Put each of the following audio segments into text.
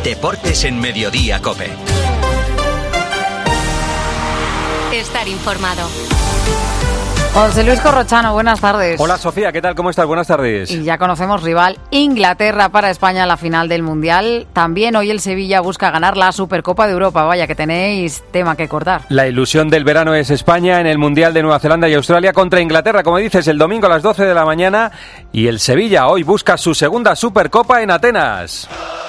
Deportes en Mediodía COPE. Estar informado. José Luis Corrochano, buenas tardes. Hola Sofía, ¿qué tal? ¿Cómo estás? Buenas tardes. Y ya conocemos rival Inglaterra para España en la final del Mundial. También hoy el Sevilla busca ganar la Supercopa de Europa. Vaya que tenéis tema que cortar. La ilusión del verano es España en el Mundial de Nueva Zelanda y Australia contra Inglaterra, como dices, el domingo a las 12 de la mañana. Y el Sevilla hoy busca su segunda Supercopa en Atenas.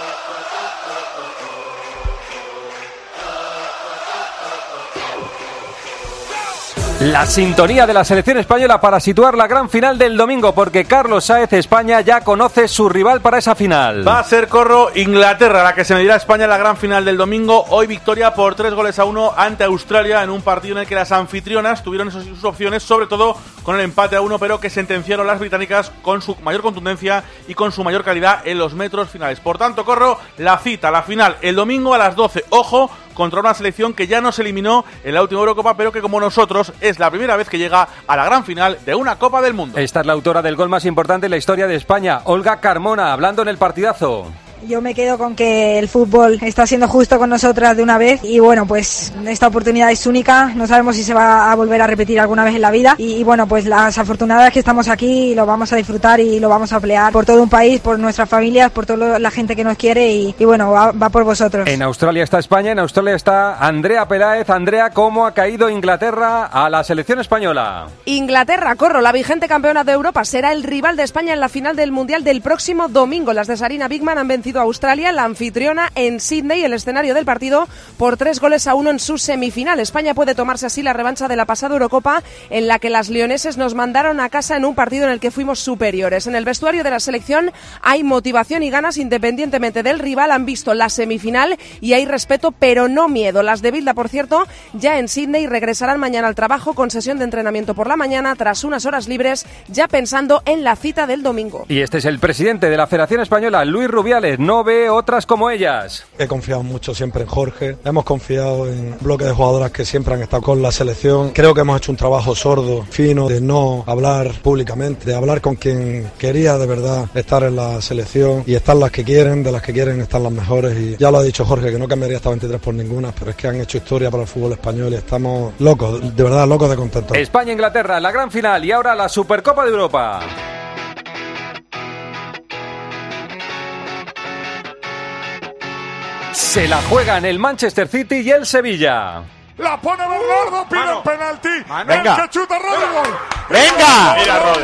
La sintonía de la selección española para situar la gran final del domingo, porque Carlos Sáez, España ya conoce su rival para esa final. Va a ser, Corro, Inglaterra la que se medirá a España en la gran final del domingo. Hoy victoria por 3-1 ante Australia en un partido en el que las anfitrionas tuvieron sus opciones, sobre todo con el empate a 1, pero que sentenciaron las británicas con su mayor contundencia y con su mayor calidad en los metros finales. Por tanto, Corro, la cita, la final, el domingo a las 12. Ojo, contra una selección que ya nos eliminó en la última Eurocopa, pero que como nosotros es la primera vez que llega a la gran final de una Copa del Mundo. Esta es la autora del gol más importante en la historia de España, Olga Carmona, hablando en el partidazo. Yo me quedo con que el fútbol está siendo justo con nosotras de una vez y bueno, pues esta oportunidad es única, no sabemos si se va a volver a repetir alguna vez en la vida y bueno, pues las afortunadas que estamos aquí lo vamos a disfrutar y lo vamos a pelear por todo un país, por nuestras familias, por toda la gente que nos quiere y bueno, va por vosotros. En Australia está España, en Australia está Andrea Peláez. Andrea, ¿cómo ha caído Inglaterra a la selección española? Inglaterra, Corro, la vigente campeona de Europa, será el rival de España en la final del Mundial del próximo domingo. Las de Sarina Bigman han vencido a Australia, la anfitriona, en Sydney, el escenario del partido, por 3-1 en su semifinal. España puede tomarse así la revancha de la pasada Eurocopa, en la que las leoneses nos mandaron a casa en un partido en el que fuimos superiores. En el vestuario de la selección hay motivación y ganas independientemente del rival. Han visto la semifinal y hay respeto, pero no miedo. Las de Bilda, por cierto, ya en Sydney regresarán mañana al trabajo con sesión de entrenamiento por la mañana, tras unas horas libres, ya pensando en la cita del domingo. Y este es el presidente de la Federación Española, Luis Rubiales. No ve otras como ellas. He confiado mucho siempre en Jorge, hemos confiado en un bloque de jugadoras que siempre han estado con la selección. Creo que hemos hecho un trabajo sordo, fino, de no hablar públicamente, de hablar con quien quería de verdad estar en la selección y están las que quieren, de las que quieren están las mejores y ya lo ha dicho Jorge, que no cambiaría esta 23 por ninguna, pero es que han hecho historia para el fútbol español y estamos locos, de verdad locos de contento. España-Inglaterra, la gran final y ahora la Supercopa de Europa. Se la juegan el Manchester City y el Sevilla. La pone Bernardo, pide el penalti. Venga. El que chuta Rodri, gol. Venga. Mira Rodri.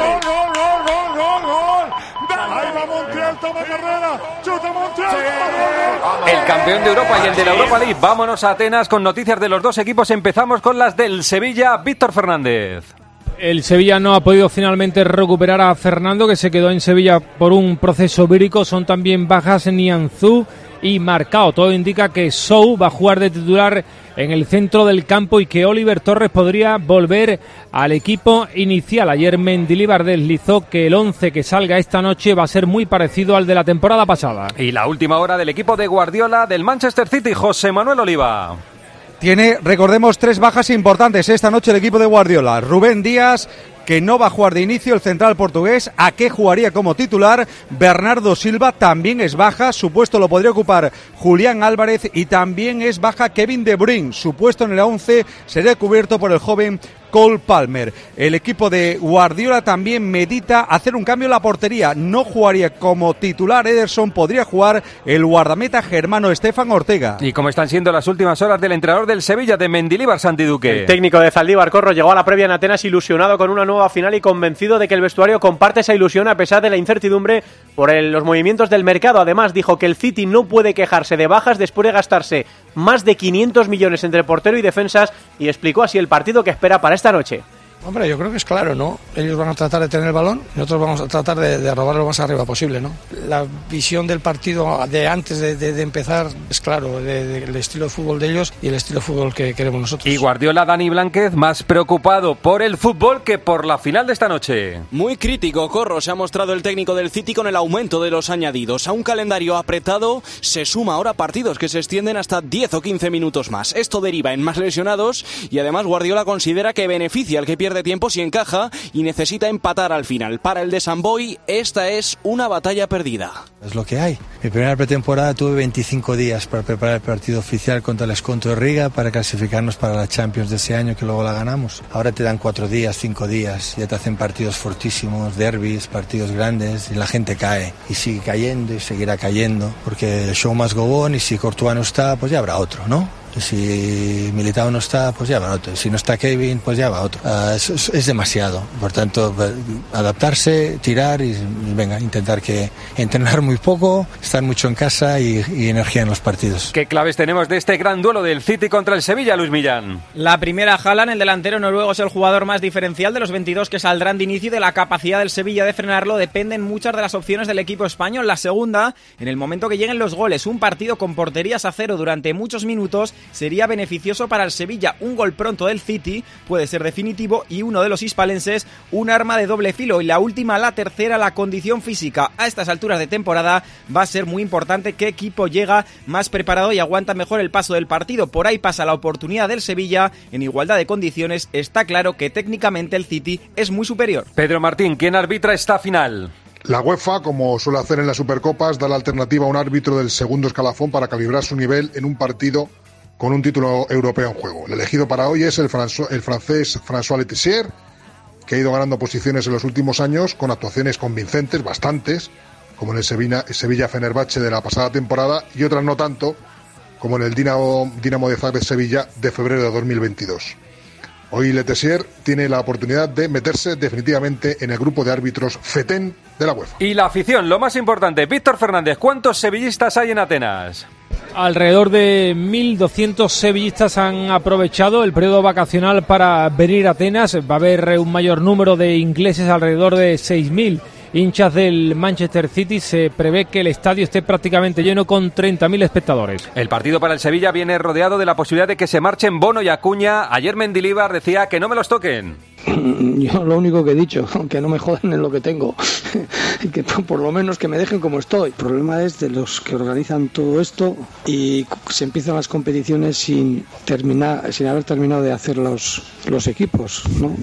Gol. Ahí va Montiel, toma carrera. Chuta Montiel. Sí. El campeón de Europa y el de la Europa League. Vámonos a Atenas con noticias de los dos equipos. Empezamos con las del Sevilla. Víctor Fernández. El Sevilla no ha podido finalmente recuperar a Fernando, que se quedó en Sevilla por un proceso vírico. Son también bajas Nianzú y Marcao. Todo indica que Sou va a jugar de titular en el centro del campo y que Oliver Torres podría volver al equipo inicial. Ayer Mendilibar deslizó que el 11 que salga esta noche va a ser muy parecido al de la temporada pasada. Y la última hora del equipo de Guardiola del Manchester City, José Manuel Oliva. Tiene, recordemos, 3 bajas importantes esta noche el equipo de Guardiola. Rubén Díaz, que no va a jugar de inicio, el central portugués. Ake jugaría como titular. Bernardo Silva también es baja, su puesto lo podría ocupar Julián Álvarez, y también es baja Kevin De Bruyne. Su puesto en el 11 sería cubierto por el joven Cole Palmer. El equipo de Guardiola también medita hacer un cambio en la portería. No jugaría como titular Ederson, podría jugar el guardameta germano Estefan Ortega. ¿Y cómo están siendo las últimas horas del entrenador del Sevilla, de Mendilibar, Santi Duque? El técnico de Zaldívar, Corro, llegó a la previa en Atenas ilusionado con una nueva final y convencido de que el vestuario comparte esa ilusión a pesar de la incertidumbre por los movimientos del mercado. Además, dijo que el City no puede quejarse de bajas después de gastarse más de 500 millones entre portero y defensas, y explicó así el partido que espera para esta noche. Hombre, yo creo que es claro, ¿no? Ellos van a tratar de tener el balón y nosotros vamos a tratar de robarlo lo más arriba posible, ¿no? La visión del partido de antes de empezar es claro, el estilo de fútbol de ellos y el estilo de fútbol que queremos nosotros. Y Guardiola, Dani Blánquez, más preocupado por el fútbol que por la final de esta noche. Muy crítico, Corro, se ha mostrado el técnico del City con el aumento de los añadidos. A un calendario apretado se suma ahora partidos que se extienden hasta 10 o 15 minutos más. Esto deriva en más lesionados y además Guardiola considera que beneficia al que pierde pierde tiempo si encaja y necesita empatar al final. Para el de Sant Boi, esta es una batalla perdida. Es lo que hay. Mi primera pretemporada tuve 25 días para preparar el partido oficial contra el Esconto de Riga para clasificarnos para la Champions de ese año que luego la ganamos. Ahora te dan 4 días, 5 días, ya te hacen partidos fortísimos, derbis, partidos grandes y la gente cae y sigue cayendo y seguirá cayendo porque el show must go on y si Courtois no está, pues ya habrá otro, ¿no? Y si Militao no está, pues ya va otro. Y si no está Kevin, pues ya va otro. Es demasiado. Por tanto, adaptarse, tirar y venga, intentar entrenar muy poco, estar mucho en casa y energía en los partidos. ¿Qué claves tenemos de este gran duelo del City contra el Sevilla, Luis Millán? La primera, Haaland, el delantero noruego, es el jugador más diferencial de los 22 que saldrán de inicio y de la capacidad del Sevilla de frenarlo dependen muchas de las opciones del equipo español. La segunda, en el momento que lleguen los goles, un partido con porterías a cero durante muchos minutos sería beneficioso para el Sevilla. Un gol pronto del City puede ser definitivo y uno de los hispalenses un arma de doble filo. Y la última, la tercera, la condición física. A estas alturas de temporada va a ser muy importante qué equipo llega más preparado y aguanta mejor el paso del partido. Por ahí pasa la oportunidad del Sevilla en igualdad de condiciones. Está claro que técnicamente el City es muy superior. Pedro Martín, ¿quién arbitra esta final? La UEFA, como suele hacer en las Supercopas, da la alternativa a un árbitro del segundo escalafón para calibrar su nivel en un partido con un título europeo en juego. El elegido para hoy es el francés François Letessier, que ha ido ganando posiciones en los últimos años con actuaciones convincentes, bastantes, como en el Sevilla-Fenerbahce de la pasada temporada y otras no tanto, como en el Dinamo de Zagreb-Sevilla de febrero de 2022. Hoy Letessier tiene la oportunidad de meterse definitivamente en el grupo de árbitros FETEN de la UEFA. Y la afición, lo más importante. Víctor Fernández, ¿cuántos sevillistas hay en Atenas? Alrededor de 1.200 sevillistas han aprovechado el periodo vacacional para venir a Atenas. Va a haber un mayor número de ingleses, alrededor de 6.000 hinchas del Manchester City. Se prevé que el estadio esté prácticamente lleno con 30.000 espectadores. El partido para el Sevilla viene rodeado de la posibilidad de que se marchen Bono y Acuña. Ayer Mendilibar decía que no me los toquen. Yo lo único que he dicho, que no me jodan en lo que tengo, que por lo menos que me dejen como estoy. El problema es de los que organizan todo esto y se empiezan las competiciones sin haber terminado de hacer los equipos, ¿no?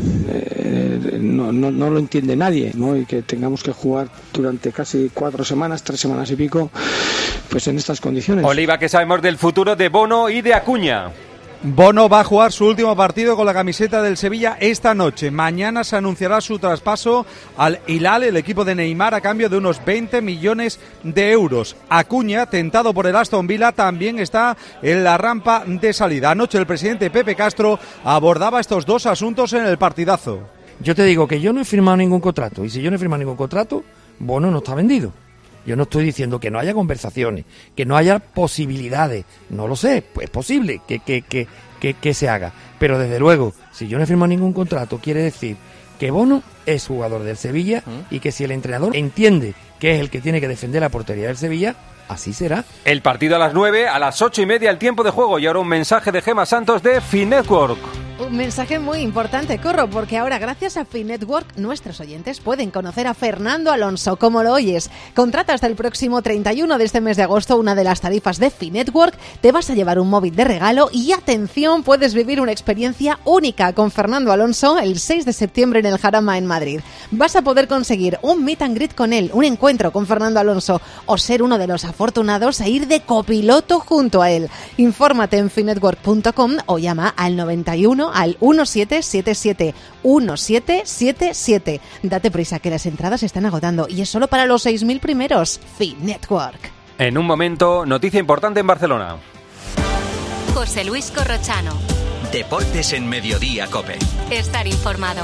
No lo entiende nadie, ¿no? Y que tengamos que jugar durante casi 4 semanas, 3 semanas y pico, pues en estas condiciones. Oliva, ¿qué sabemos del futuro de Bono y de Acuña? Bono va a jugar su último partido con la camiseta del Sevilla esta noche. Mañana se anunciará su traspaso al Hilal, el equipo de Neymar, a cambio de unos 20 millones de euros. Acuña, tentado por el Aston Villa, también está en la rampa de salida. Anoche el presidente Pepe Castro abordaba estos dos asuntos en el partidazo. Yo te digo que yo no he firmado ningún contrato, y si yo no he firmado ningún contrato, Bono no está vendido. Yo no estoy diciendo que no haya conversaciones, que no haya posibilidades, no lo sé, pues es posible que se haga. Pero desde luego, si yo no he firmado ningún contrato, quiere decir que Bono es jugador del Sevilla y que si el entrenador entiende que es el que tiene que defender la portería del Sevilla, así será. El partido a las 9, a las 8:30 el tiempo de juego. Y ahora un mensaje de Gemma Santos de Finetwork. Un mensaje muy importante, Corro, porque ahora gracias a Finetwork nuestros oyentes pueden conocer a Fernando Alonso, como lo oyes. Contrata hasta el próximo 31 de este mes de agosto una de las tarifas de Finetwork, te vas a llevar un móvil de regalo y atención, puedes vivir una experiencia única con Fernando Alonso el 6 de septiembre en el Jarama en Madrid. Vas a poder conseguir un meet and greet con él, un encuentro con Fernando Alonso o ser uno de los afortunados a ir de copiloto junto a él. Infórmate en finetwork.com o llama al 91 al 1777 1777. Date prisa que las entradas se están agotando y es solo para los 6.000 primeros. Finetwork. En un momento, noticia importante en Barcelona. José Luis Corrochano. Deportes en Mediodía COPE. Estar informado.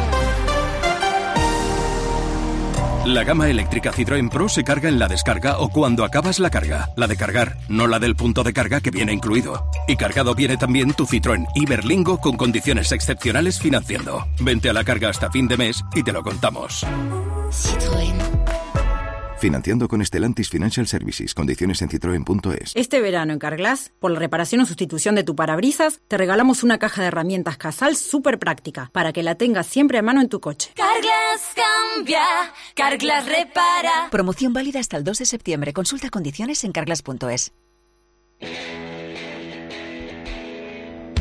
La gama eléctrica Citroën Pro se carga en la descarga o cuando acabas la carga. La de cargar, no la del punto de carga que viene incluido. Y cargado viene también tu Citroën Iberlingo con condiciones excepcionales financiando. Vente a la carga hasta fin de mes y te lo contamos. Citroën. Financiando con Stellantis Financial Services. Condiciones en citroen.es. Este verano en Carglass, por la reparación o sustitución de tu parabrisas, te regalamos una caja de herramientas Casal súper práctica para que la tengas siempre a mano en tu coche. Carglass cambia, Carglass repara. Promoción válida hasta el 2 de septiembre. Consulta condiciones en carglass.es.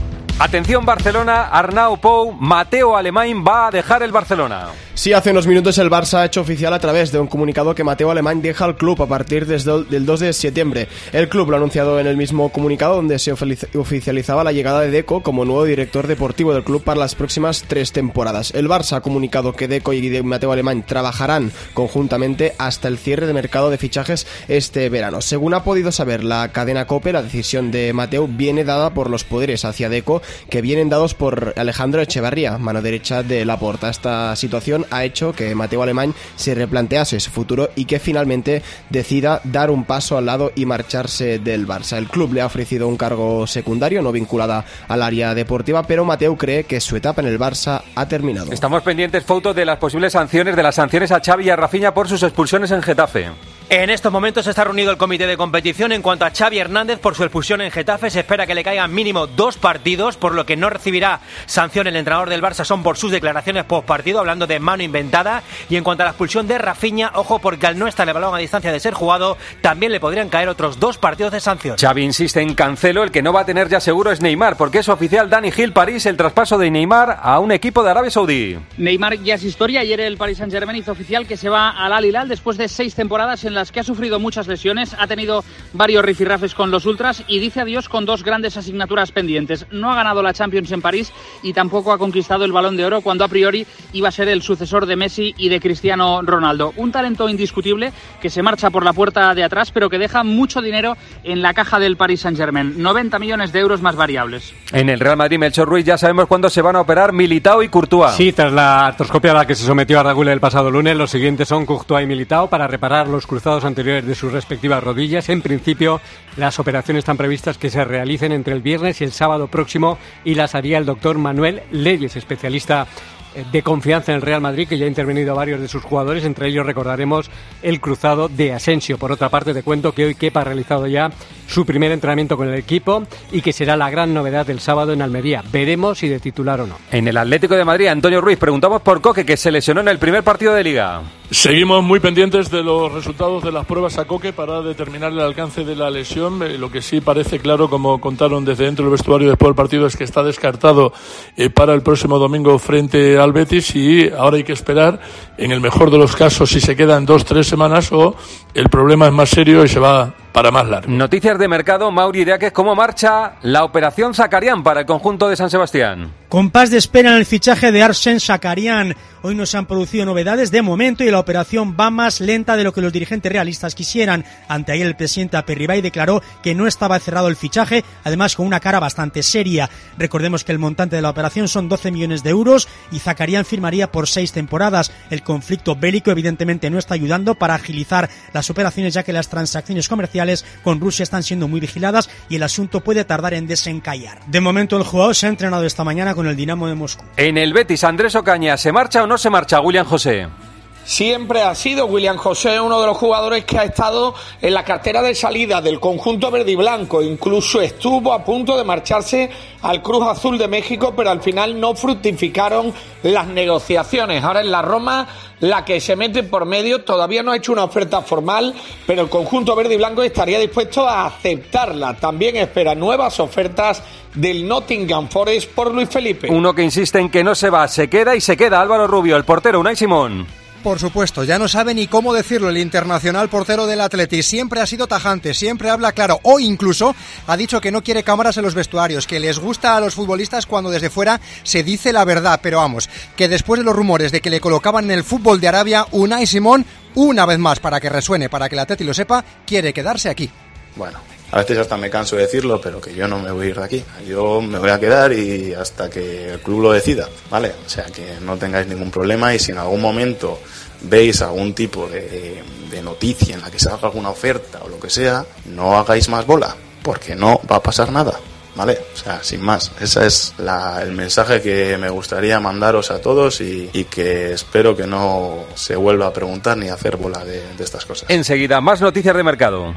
Atención Barcelona, Arnau Pou, Mateo Alemany va a dejar el Barcelona. Sí, hace unos minutos el Barça ha hecho oficial a través de un comunicado que Mateo Alemany deja el club a partir del 2 de septiembre. El club lo ha anunciado en el mismo comunicado donde se oficializaba la llegada de Deco como nuevo director deportivo del club para las próximas 3 temporadas. El Barça ha comunicado que Deco y Mateo Alemany trabajarán conjuntamente hasta el cierre de mercado de fichajes este verano. Según ha podido saber la cadena COPE, la decisión de Mateo viene dada por los poderes hacia Deco que vienen dados por Alejandro Echevarría, mano derecha de Laporta. Esta situación ha hecho que Mateo Alemany se replantease su futuro y que finalmente decida dar un paso al lado y marcharse del Barça. El club le ha ofrecido un cargo secundario no vinculada al área deportiva, pero Mateo cree que su etapa en el Barça ha terminado. Estamos pendientes, Fouto, de las posibles sanciones, de las sanciones a Xavi y a Rafinha por sus expulsiones en Getafe. En estos momentos está reunido el comité de competición. En cuanto a Xavi Hernández, por su expulsión en Getafe, se espera que le caigan mínimo 2 partidos, por lo que no recibirá sanción el entrenador del Barça. Son por sus declaraciones postpartido, hablando de mano inventada. Y en cuanto a la expulsión de Rafinha, ojo, porque al no estar el balón a distancia de ser jugado, también le podrían caer otros 2 partidos de sanción. Xavi insiste en Cancelo, el que no va a tener ya seguro es Neymar, porque es oficial. Dani Gil, París, el traspaso de Neymar a un equipo de Arabia Saudí. Neymar ya es historia. Ayer el Paris Saint-Germain hizo oficial que se va al Al Hilal después de 6 temporadas en las que ha sufrido muchas lesiones, ha tenido varios rifirrafes con los ultras y dice adiós con 2 grandes asignaturas pendientes. No ha ganado la Champions en París y tampoco ha conquistado el Balón de Oro, cuando a priori iba a ser el sucesor de Messi y de Cristiano Ronaldo. Un talento indiscutible que se marcha por la puerta de atrás, pero que deja mucho dinero en la caja del Paris Saint-Germain. 90 millones de euros más variables. En el Real Madrid, Melchor Ruiz, ya sabemos cuándo se van a operar Militao y Courtois. Sí, tras la artroscopia a la que se sometió a Raúl el pasado lunes, los siguientes son Courtois y Militao para reparar los cruzados anteriores de sus respectivas rodillas. En principio, las operaciones están previstas que se realicen entre el viernes y el sábado próximo y las haría el doctor Manuel Leyes, especialista de confianza en el Real Madrid, que ya ha intervenido a varios de sus jugadores, entre ellos recordaremos el cruzado de Asensio. Por otra parte, te cuento que hoy Kepa ha realizado ya su primer entrenamiento con el equipo y que será la gran novedad del sábado en Almería. Veremos si de titular o no. En el Atlético de Madrid, Antonio Ruiz, preguntamos por Coque, que se lesionó en el primer partido de Liga. Seguimos muy pendientes de los resultados de las pruebas a Coque para determinar el alcance de la lesión. Lo que sí parece claro, como contaron desde dentro del vestuario después del partido, es que está descartado para el próximo domingo frente al Betis, y ahora hay que esperar, en el mejor de los casos, si se quedan 2-3 semanas o el problema es más serio y se va para más largo. Noticias de mercado, Mauri Deáquez, ¿cómo marcha la operación Zakarian para el conjunto de San Sebastián? Compás de espera en el fichaje de Arsène Zakarian. Hoy no se han producido novedades de momento y la operación va más lenta de lo que los dirigentes realistas quisieran. Anteayer el presidente Aperribay declaró que no estaba cerrado el fichaje, además con una cara bastante seria. Recordemos que el montante de la operación son 12 millones de euros y Zakarian firmaría por 6 temporadas. El conflicto bélico evidentemente no está ayudando para agilizar las operaciones, ya que las transacciones comerciales con Rusia están siendo muy vigiladas y el asunto puede tardar en desencallar. De momento el jugador se ha entrenado esta mañana con el Dinamo de Moscú. En el Betis, Andrés Ocaña, ¿se marcha o no se marcha William José? Siempre ha sido William José uno de los jugadores que ha estado en la cartera de salida del conjunto verde y blanco. Incluso estuvo a punto de marcharse al Cruz Azul de México, pero al final no fructificaron las negociaciones. Ahora en la Roma, la que se mete por medio, todavía no ha hecho una oferta formal, pero el conjunto verde y blanco estaría dispuesto a aceptarla. También espera nuevas ofertas del Nottingham Forest por Luis Felipe. Uno que insiste en que no se va, se queda y se queda. Álvaro Rubio, el portero, Unai Simón. Por supuesto, ya no sabe ni cómo decirlo el internacional portero del Atleti. Siempre ha sido tajante, siempre habla claro. Hoy incluso ha dicho que no quiere cámaras en los vestuarios, que les gusta a los futbolistas cuando desde fuera se dice la verdad. Pero vamos, que después de los rumores de que le colocaban en el fútbol de Arabia, Unai Simón, una vez más, para que resuene, para que el Atleti lo sepa, quiere quedarse aquí. Bueno, a veces hasta me canso de decirlo, pero que yo no me voy a ir de aquí. Yo me voy a quedar y hasta que el club lo decida, ¿vale? O sea, que no tengáis ningún problema, y si en algún momento veis algún tipo de noticia en la que salga alguna oferta o lo que sea, no hagáis más bola, porque no va a pasar nada, ¿vale? O sea, sin más. Ese es el mensaje que me gustaría mandaros a todos y que espero que no se vuelva a preguntar ni a hacer bola de estas cosas. Enseguida, más noticias de mercado.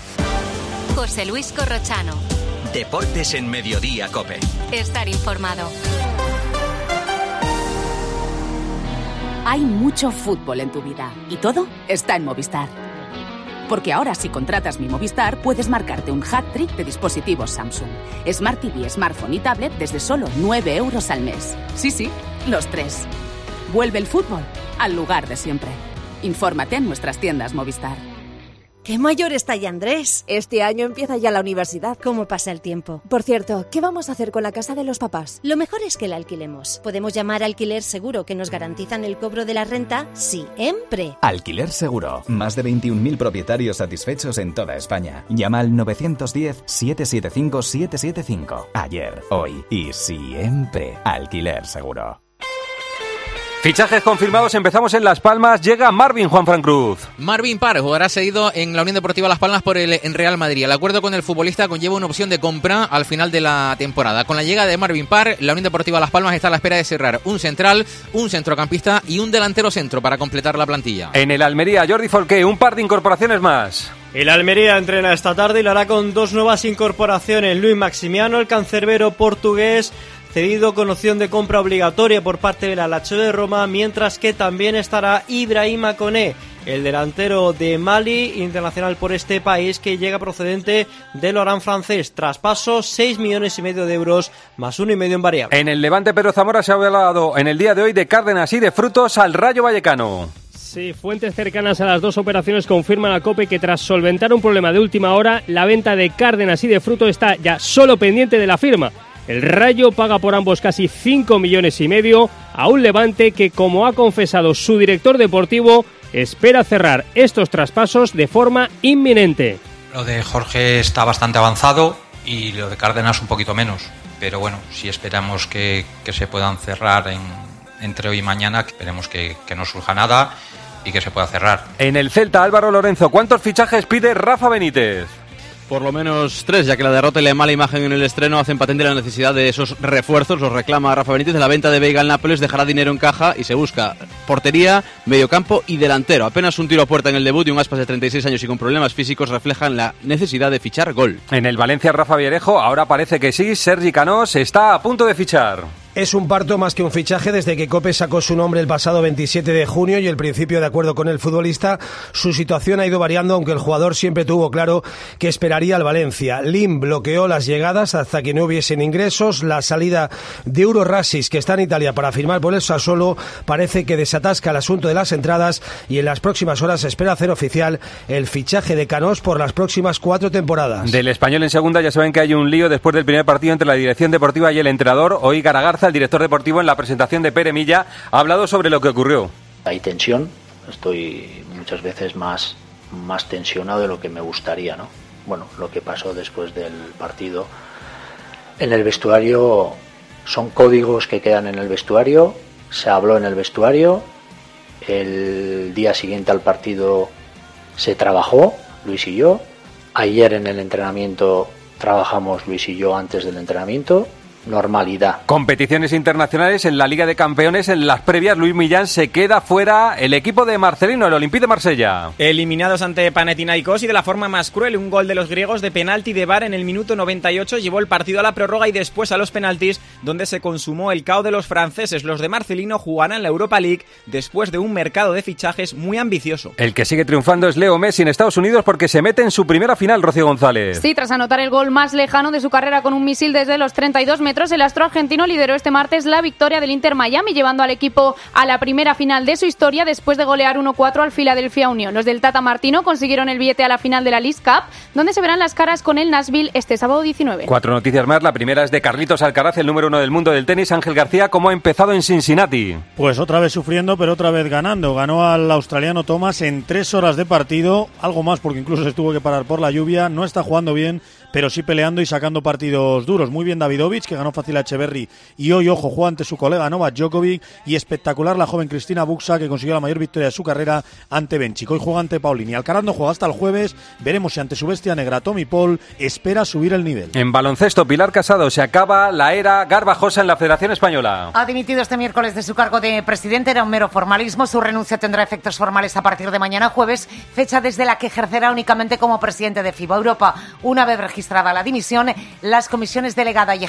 José Luis Corrochano. Deportes en Mediodía COPE. Estar informado. Hay mucho fútbol en tu vida y todo está en Movistar. Porque ahora si contratas Mi Movistar puedes marcarte un hat-trick de dispositivos Samsung. Smart TV, smartphone y tablet desde solo 9 euros al mes. Sí, los 3. Vuelve el fútbol al lugar de siempre. Infórmate en nuestras tiendas Movistar. ¡Qué mayor está ya Andrés! Este año empieza ya la universidad. ¿Cómo pasa el tiempo? Por cierto, ¿qué vamos a hacer con la casa de los papás? Lo mejor es que la alquilemos. Podemos llamar a Alquiler Seguro, que nos garantizan el cobro de la renta siempre. Alquiler Seguro. Más de 21.000 propietarios satisfechos en toda España. Llama al 910-775-775. Ayer, hoy y siempre. Alquiler Seguro. Fichajes confirmados, empezamos en Las Palmas, llega Marvin Juanfran Cruz. Marvin Parr jugará cedido en la Unión Deportiva Las Palmas por el en Real Madrid. El acuerdo con el futbolista conlleva una opción de compra al final de la temporada. Con la llegada de Marvin Parr, la Unión Deportiva Las Palmas está a la espera de cerrar un central, un centrocampista y un delantero centro para completar la plantilla. En el Almería, Jordi Folqué, un par de incorporaciones más. El Almería entrena esta tarde y lo hará con 2 nuevas incorporaciones. Luis Maximiano, el cancerbero portugués, cedido con opción de compra obligatoria por parte de la Lazio de Roma, mientras que también estará Ibrahima Koné, el delantero de Mali, internacional por este país, que llega procedente del Orán francés. Traspaso 6,5 millones de euros más 1,5 en variable. En el Levante, Pedro Zamora se ha hablado en el día de hoy de Cárdenas y de Frutos al Rayo Vallecano. Sí, fuentes cercanas a las dos operaciones confirman a COPE que tras solventar un problema de última hora, la venta de Cárdenas y de Frutos está ya solo pendiente de la firma. El Rayo paga por ambos casi 5,5 millones a un Levante que, como ha confesado su director deportivo, espera cerrar estos traspasos de forma inminente. Lo de Jorge está bastante avanzado y lo de Cárdenas un poquito menos, pero bueno, sí esperamos que se puedan cerrar entre hoy y mañana, que esperemos que no surja nada y que se pueda cerrar. En el Celta, Álvaro Lorenzo, ¿cuántos fichajes pide Rafa Benítez? Por lo menos 3, ya que la derrota y la mala imagen en el estreno hacen patente la necesidad de esos refuerzos. Los reclama Rafa Benítez. La venta de Veiga al Nápoles dejará dinero en caja y se busca portería, mediocampo y delantero. Apenas un tiro a puerta en el debut y un Aspas de 36 años y con problemas físicos reflejan la necesidad de fichar gol. En el Valencia, Rafa Villarejo, ahora parece que sí, Sergi Canós está a punto de fichar. Es un parto más que un fichaje desde que COPE sacó su nombre el pasado 27 de junio y el principio de acuerdo con el futbolista. Su situación ha ido variando, aunque el jugador siempre tuvo claro que esperaría al Valencia. Lim bloqueó las llegadas hasta que no hubiesen ingresos. La salida de Euro Rasis, que está en Italia para firmar por el Sassuolo, parece que desatasca el asunto de las entradas y en las próximas horas se espera hacer oficial el fichaje de Canós por las próximas 4 temporadas. Del Español en segunda ya saben que hay un lío después del primer partido entre la dirección deportiva y el entrenador. Hoy Garagarza, el director deportivo, en la presentación de Pere Milla, ha hablado sobre lo que ocurrió. Hay tensión, estoy muchas veces más tensionado de lo que me gustaría, ¿no? Bueno, lo que pasó después del partido en el vestuario son códigos que quedan en el vestuario, se habló en el vestuario, el día siguiente al partido se trabajó, Luis y yo, ayer en el entrenamiento trabajamos Luis y yo antes del entrenamiento. Normalidad. Competiciones internacionales en la Liga de Campeones. En las previas, Luis Millán se queda fuera el equipo de Marcelino, el Olympique de Marsella. Eliminados ante Panathinaikos y de la forma más cruel, un gol de los griegos de penalti de VAR en el minuto 98 llevó el partido a la prórroga y después a los penaltis, donde se consumó el caos de los franceses. Los de Marcelino jugarán la Europa League después de un mercado de fichajes muy ambicioso. El que sigue triunfando es Leo Messi en Estados Unidos porque se mete en su primera final, Rocío González. Sí, tras anotar el gol más lejano de su carrera con un misil desde los 32 metros, el astro argentino lideró este martes la victoria del Inter Miami, llevando al equipo a la primera final de su historia después de golear 1-4 al Philadelphia Union. Los del Tata Martino consiguieron el billete a la final de la League Cup, donde se verán las caras con el Nashville este sábado 19. 4 noticias más. La primera es de Carlitos Alcaraz, el número 1 del mundo del tenis. Ángel García, ¿cómo ha empezado en Cincinnati? Pues otra vez sufriendo, pero otra vez ganando. Ganó al australiano Thomas en 3 horas de partido, algo más porque incluso se tuvo que parar por la lluvia. No está jugando bien, pero sí peleando y sacando partidos duros. Muy bien Davidovich, que ganó fácil a Echeverry, y hoy, ojo, juega ante su colega Novak Djokovic, y espectacular la joven Cristina Buxa, que consiguió la mayor victoria de su carrera ante Benchik. Hoy juega ante Paulini. Alcaraz no juega hasta el jueves, veremos si ante su bestia negra Tommy Paul espera subir el nivel. En baloncesto, Pilar Casado, se acaba la era Garbajosa en la Federación Española. Ha dimitido este miércoles de su cargo de presidente, era un mero formalismo. Su renuncia tendrá efectos formales a partir de mañana jueves, fecha desde la que ejercerá únicamente como presidente de FIBA Europa. Una vez registrada la dimisión, las comisiones delegada y ejecutiva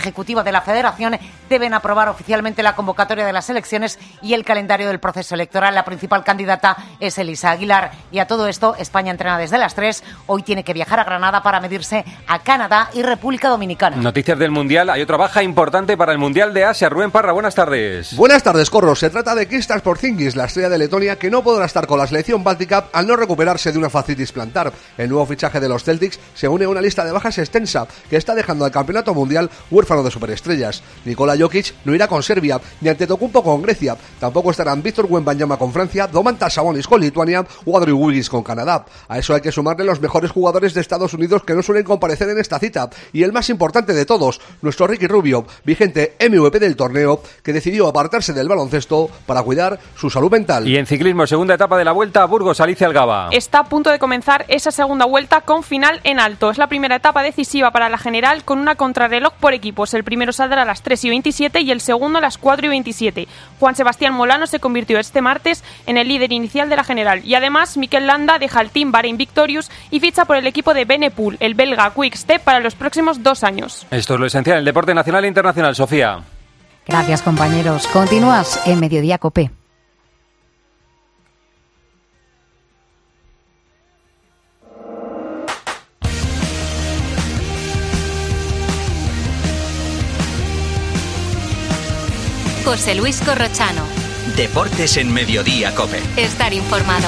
Ejecutivo de la Federación deben aprobar oficialmente la convocatoria de las elecciones y el calendario del proceso electoral. La principal candidata es Elisa Aguilar. Y a todo esto, España entrena desde las 3. Hoy tiene que viajar a Granada para medirse a Canadá y República Dominicana. Noticias del Mundial. Hay otra baja importante para el Mundial de Asia. Rubén Parra, buenas tardes. Buenas tardes, Corro. Se trata de Kristaps Porzingis, la estrella de Letonia, que no podrá estar con la selección báltica al no recuperarse de una fascitis plantar. El nuevo fichaje de los Celtics se une a una lista de bajas extensa que está dejando al campeonato mundial huérfano de superestrellas. Nikola Jokic no irá con Serbia, ni Antetokounmpo con Grecia. Tampoco estarán Víctor Wembanyama con Francia, Domantas Sabonis con Lituania o Andrew Wiggins con Canadá. A eso hay que sumarle los mejores jugadores de Estados Unidos que no suelen comparecer en esta cita. Y el más importante de todos, nuestro Ricky Rubio, vigente MVP del torneo, que decidió apartarse del baloncesto para cuidar su salud mental. Y en ciclismo, segunda etapa de la Vuelta a Burgos, Alicia Algaba. Está a punto de comenzar esa segunda vuelta con final en alto. Es la primera etapa decisiva para la general con una contrarreloj por equipos. El primero saldrá a las 3:27 y el segundo a las 4:27. Juan Sebastián Molano se convirtió este martes en el líder inicial de la general. Y además, Mikel Landa deja el Team Bahrain Victorious y ficha por el equipo de Benepool, el belga Quick Step, para los próximos 2 años. Esto es lo esencial, el deporte nacional e internacional. Sofía. Gracias, compañeros. Continúas en Mediodía COPE. José Luis Corrochano. Deportes en Mediodía COPE. Estar informado.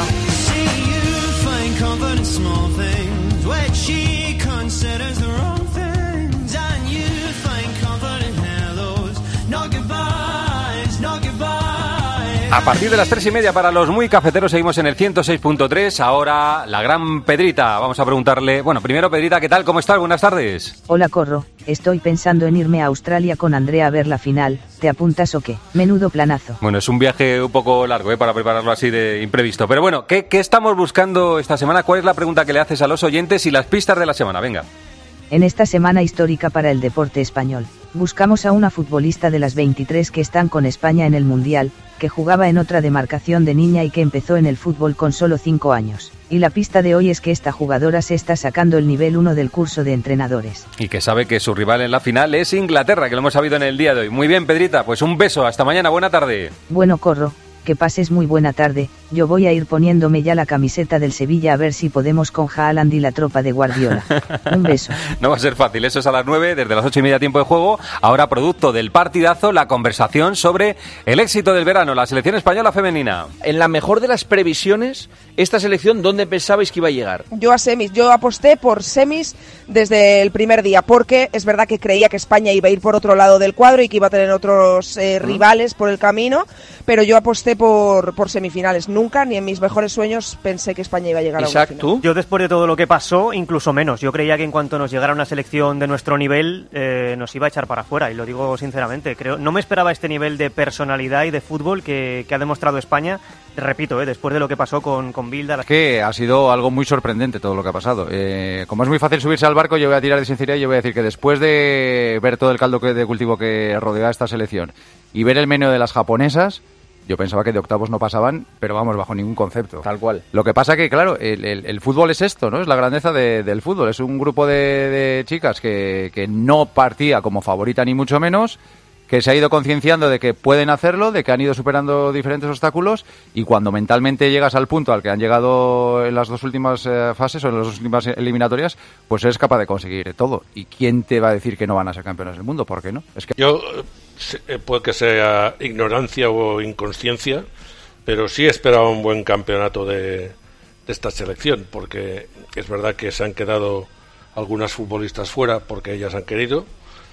A partir de las 3:30 para los muy cafeteros seguimos en el 106.3. Ahora la gran Pedrita. Vamos a preguntarle... Bueno, primero Pedrita, ¿qué tal? ¿Cómo estás? Buenas tardes. Hola, Corro. Estoy pensando en irme a Australia con Andrea a ver la final. ¿Te apuntas o qué? Menudo planazo. Bueno, es un viaje un poco largo para prepararlo así de imprevisto. Pero bueno, ¿qué estamos buscando esta semana? ¿Cuál es la pregunta que le haces a los oyentes y las pistas de la semana? Venga. En esta semana histórica para el deporte español, buscamos a una futbolista de las 23 que están con España en el Mundial, que jugaba en otra demarcación de niña y que empezó en el fútbol con solo 5 años. Y la pista de hoy es que esta jugadora se está sacando el nivel 1 del curso de entrenadores. Y que sabe que su rival en la final es Inglaterra, que lo hemos sabido en el día de hoy. Muy bien, Pedrita, pues un beso, hasta mañana, buena tarde. Bueno, Corro, que pases muy buena tarde. Yo voy a ir poniéndome ya la camiseta del Sevilla a ver si podemos con Haaland y la tropa de Guardiola. Un beso. No va a ser fácil, eso es a las 9, desde las 8:30 tiempo de juego. Ahora, producto del partidazo, la conversación sobre el éxito del verano, la selección española femenina. En la mejor de las previsiones, esta selección, ¿dónde pensabais que iba a llegar? Yo a semis, yo aposté por semis desde el primer día, porque es verdad que creía que España iba a ir por otro lado del cuadro y que iba a tener otros rivales por el camino, pero yo aposté por semifinales. Nunca, ni en mis mejores sueños, pensé que España iba a llegar Isaac, a una final. ¿tú? Yo, después de todo lo que pasó, incluso menos. Yo creía que en cuanto nos llegara una selección de nuestro nivel, nos iba a echar para afuera, y lo digo sinceramente. No me esperaba este nivel de personalidad y de fútbol que ha demostrado España. Repito, después de lo que pasó con Bilda. Que ha sido algo muy sorprendente todo lo que ha pasado. Como es muy fácil subirse al barco, yo voy a tirar de sinceridad y yo voy a decir que después de ver todo el caldo de cultivo que rodea a esta selección y ver el menú de las japonesas, yo pensaba que de octavos no pasaban, pero vamos, bajo ningún concepto. Tal cual. Lo que pasa que, claro, el fútbol es esto, ¿no? Es la grandeza del fútbol. Es un grupo de chicas que no partía como favorita ni mucho menos, que se ha ido concienciando de que pueden hacerlo, de que han ido superando diferentes obstáculos, y cuando mentalmente llegas al punto al que han llegado en las dos últimas fases o en las dos últimas eliminatorias, pues eres capaz de conseguir todo. ¿Y quién te va a decir que no van a ser campeones del mundo? ¿Por qué no? Es que... Yo, puede que sea ignorancia o inconsciencia, pero sí esperaba un buen campeonato de esta selección, porque es verdad que se han quedado algunas futbolistas fuera porque ellas han querido,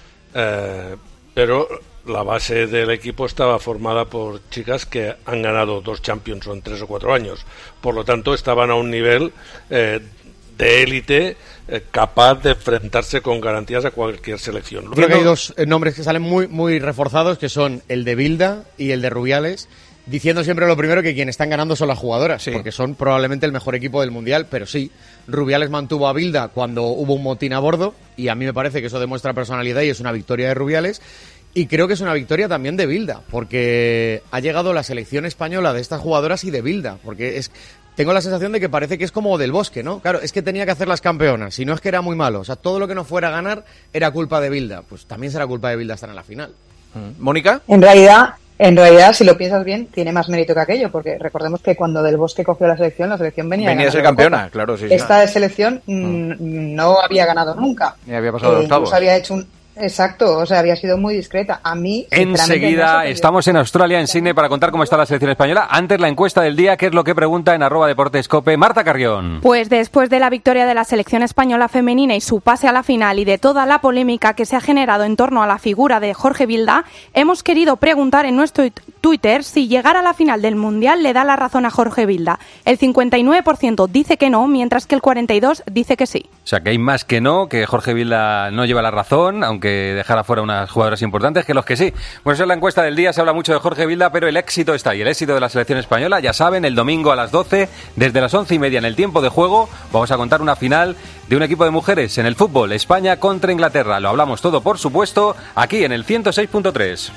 pero la base del equipo estaba formada por chicas que han ganado 2 Champions en 3 o 4 años. Por lo tanto, estaban a un nivel de élite capaz de enfrentarse con garantías a cualquier selección. Creo que hay dos nombres que salen muy reforzados, que son el de Bilda y el de Rubiales, diciendo siempre lo primero, que quien están ganando son las jugadoras, porque son probablemente el mejor equipo del Mundial, pero sí, Rubiales mantuvo a Bilda cuando hubo un motín a bordo, y a mí me parece que eso demuestra personalidad y es una victoria de Rubiales, y creo que es una victoria también de Bilda, porque ha llegado la selección española de estas jugadoras y de Bilda, porque es tengo la sensación de que parece que es como Del Bosque, ¿no? Claro, es que tenía que hacer las campeonas, si no es que era muy malo. O sea, todo lo que no fuera a ganar era culpa de Bilda. Pues también será culpa de Bilda estar en la final. ¿Mónica? En realidad, si lo piensas bien, tiene más mérito que aquello, porque recordemos que cuando Del Bosque cogió la selección venía a ser campeona, claro, sí. Esta selección no había ganado nunca. Ni había pasado de octavos. Había hecho Exacto, o sea, había sido muy discreta. A mí, enseguida estamos en Australia, en Sydney, para contar cómo está la selección española. Antes, la encuesta del día, que es lo que pregunta en @deportescope Marta Carrión. Pues después de la victoria de la selección española femenina y su pase a la final y de toda la polémica que se ha generado en torno a la figura de Jorge Vilda, hemos querido preguntar en nuestro Twitter si llegar a la final del Mundial le da la razón a Jorge Vilda. El 59% dice que no, mientras que el 42% dice que sí. O sea, que hay más que no, que Jorge Vilda no lleva la razón, aunque dejara fuera unas jugadoras importantes, que los que sí. Bueno, esa es la encuesta del día, se habla mucho de Jorge Vilda, pero el éxito está ahí, el éxito de la selección española, ya saben, el domingo a las 12, desde las 11:30 en el tiempo de juego, vamos a contar una final de un equipo de mujeres en el fútbol, España contra Inglaterra. Lo hablamos todo, por supuesto, aquí en el 106.3.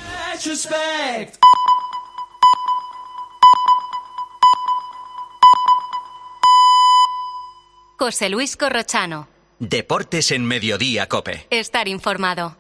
José Luis Corrochano. Deportes en Mediodía COPE. Estar informado.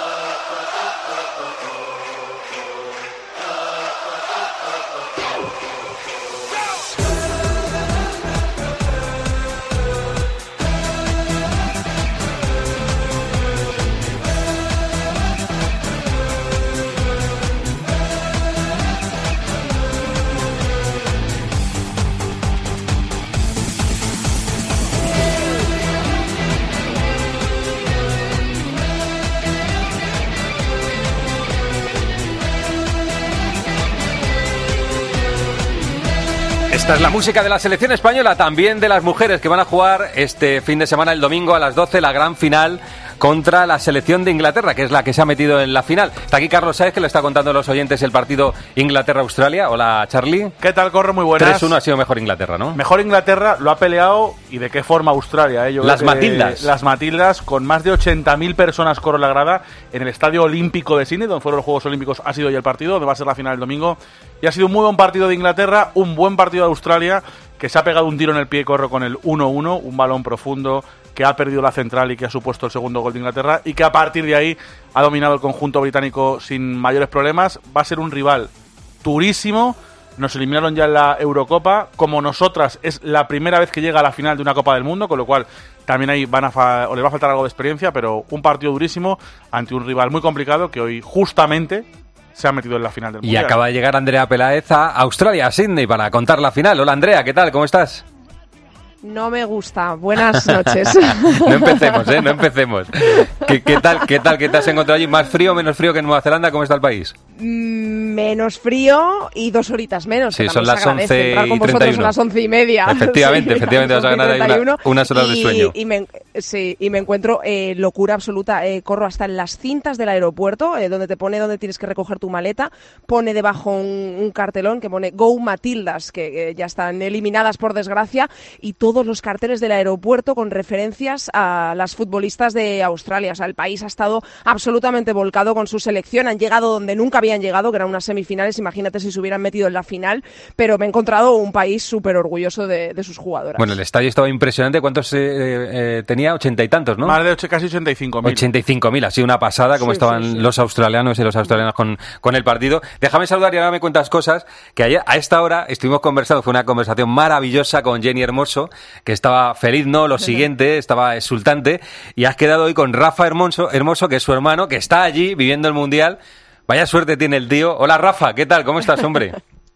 Esta es la música de la selección española, también de las mujeres que van a jugar este fin de semana, el domingo a las 12, la gran final contra la selección de Inglaterra, que es la que se ha metido en la final. Está aquí Carlos Sáez, que le está contando a los oyentes el partido Inglaterra-Australia. Hola, Charlie. ¿Qué tal, Corro? Muy buenas. 3-1 ha sido mejor Inglaterra, ¿no? Mejor Inglaterra, lo ha peleado, y de qué forma Australia, ¿eh? Las Matildas. Las Matildas, con más de 80.000 personas, Corro, en la grada, en el Estadio Olímpico de Sydney, donde fueron los Juegos Olímpicos, ha sido ya el partido, donde va a ser la final el domingo. Y ha sido un muy buen partido de Inglaterra, un buen partido de Australia, que se ha pegado un tiro en el pie, Corro, con el 1-1, un balón profundo que ha perdido la central y que ha supuesto el segundo gol de Inglaterra, y que a partir de ahí ha dominado el conjunto británico sin mayores problemas. Va a ser un rival durísimo. Nos eliminaron ya en la Eurocopa. Como nosotras, es la primera vez que llega a la final de una Copa del Mundo, con lo cual también ahí les va a faltar algo de experiencia, pero un partido durísimo ante un rival muy complicado que hoy justamente se ha metido en la final del Mundial. Y acaba de llegar Andrea Peláez a Australia, a Sydney, para contar la final. Hola, Andrea, ¿qué tal? ¿Cómo estás? No me gusta. Buenas noches. No empecemos, no empecemos. ¿Qué tal te has encontrado allí? ¿Más frío o menos frío que en Nueva Zelanda? ¿Cómo está el país? Menos frío y 2 horitas menos. Sí, son las 11:31. Son las 11:30. Efectivamente, sí, efectivamente vas a ganar ahí unas horas de sueño. Y me encuentro locura absoluta. Corro hasta en las cintas del aeropuerto, donde te pone dónde tienes que recoger tu maleta. Pone debajo un cartelón que pone Go Matildas, que ya están eliminadas por desgracia, y todos los carteles del aeropuerto con referencias a las futbolistas de Australia. O sea, el país ha estado absolutamente volcado con su selección. Han llegado donde nunca habían llegado, que eran unas semifinales. Imagínate si se hubieran metido en la final. Pero me he encontrado un país súper orgulloso de sus jugadoras. Bueno, el estadio estaba impresionante. ¿Cuántos tenía? 80 y tantos, ¿no? Más de casi 85.000. 85.000, ha sido una pasada como estaban los australianos y los australianos con el partido. Déjame saludar y ahora me cuentas cosas que ayer, a esta hora estuvimos conversando. Fue una conversación maravillosa con Jenny Hermoso, que estaba feliz, ¿no? Lo siguiente, estaba exultante. Y has quedado hoy con Rafa Hermoso, que es su hermano, que está allí viviendo el Mundial. Vaya suerte tiene el tío. Hola, Rafa, ¿qué tal? ¿Cómo estás, hombre?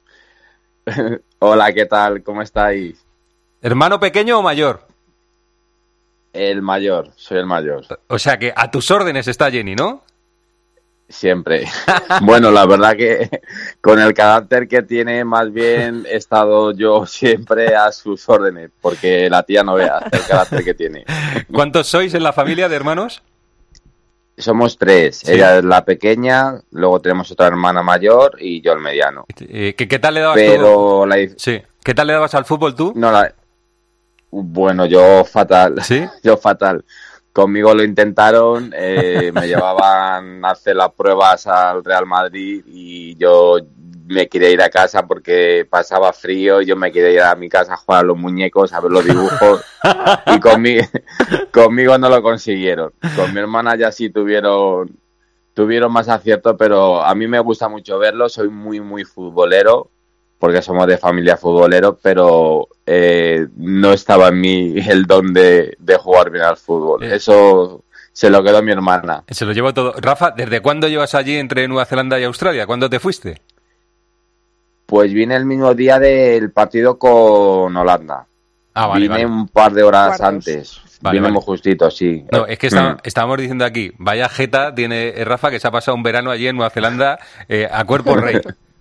Hola, ¿qué tal? ¿Cómo estáis? ¿Hermano pequeño o mayor? El mayor, soy el mayor. O sea que a tus órdenes está Jenny, ¿no? Siempre. Bueno, la verdad que con el carácter que tiene, más bien he estado yo siempre a sus órdenes, porque la tía no vea el carácter que tiene. ¿Cuántos sois en la familia de hermanos? Somos 3. Sí. Ella es la pequeña, luego tenemos otra hermana mayor y yo el mediano. ¿Qué tal le dabas tú? Sí. ¿Qué tal le dabas al fútbol tú? No, bueno, yo fatal. ¿Sí? Yo fatal. Conmigo lo intentaron, me llevaban a hacer las pruebas al Real Madrid y yo me quería ir a casa porque pasaba frío, yo me quería ir a mi casa a jugar a los muñecos, a ver los dibujos y conmigo no lo consiguieron. Con mi hermana ya sí tuvieron más acierto, pero a mí me gusta mucho verlo, soy muy, muy futbolero, porque somos de familia futbolero, pero no estaba en mí el don de jugar bien al fútbol. Eso se lo quedó mi hermana. Se lo llevó todo. Rafa, ¿desde cuándo llevas allí entre Nueva Zelanda y Australia? ¿Cuándo te fuiste? Pues vine el mismo día del partido con Holanda. Vine un par de horas antes. Vine muy justito, sí. No, es que estábamos diciendo aquí, vaya jeta tiene Rafa que se ha pasado un verano allí en Nueva Zelanda a cuerpo rey.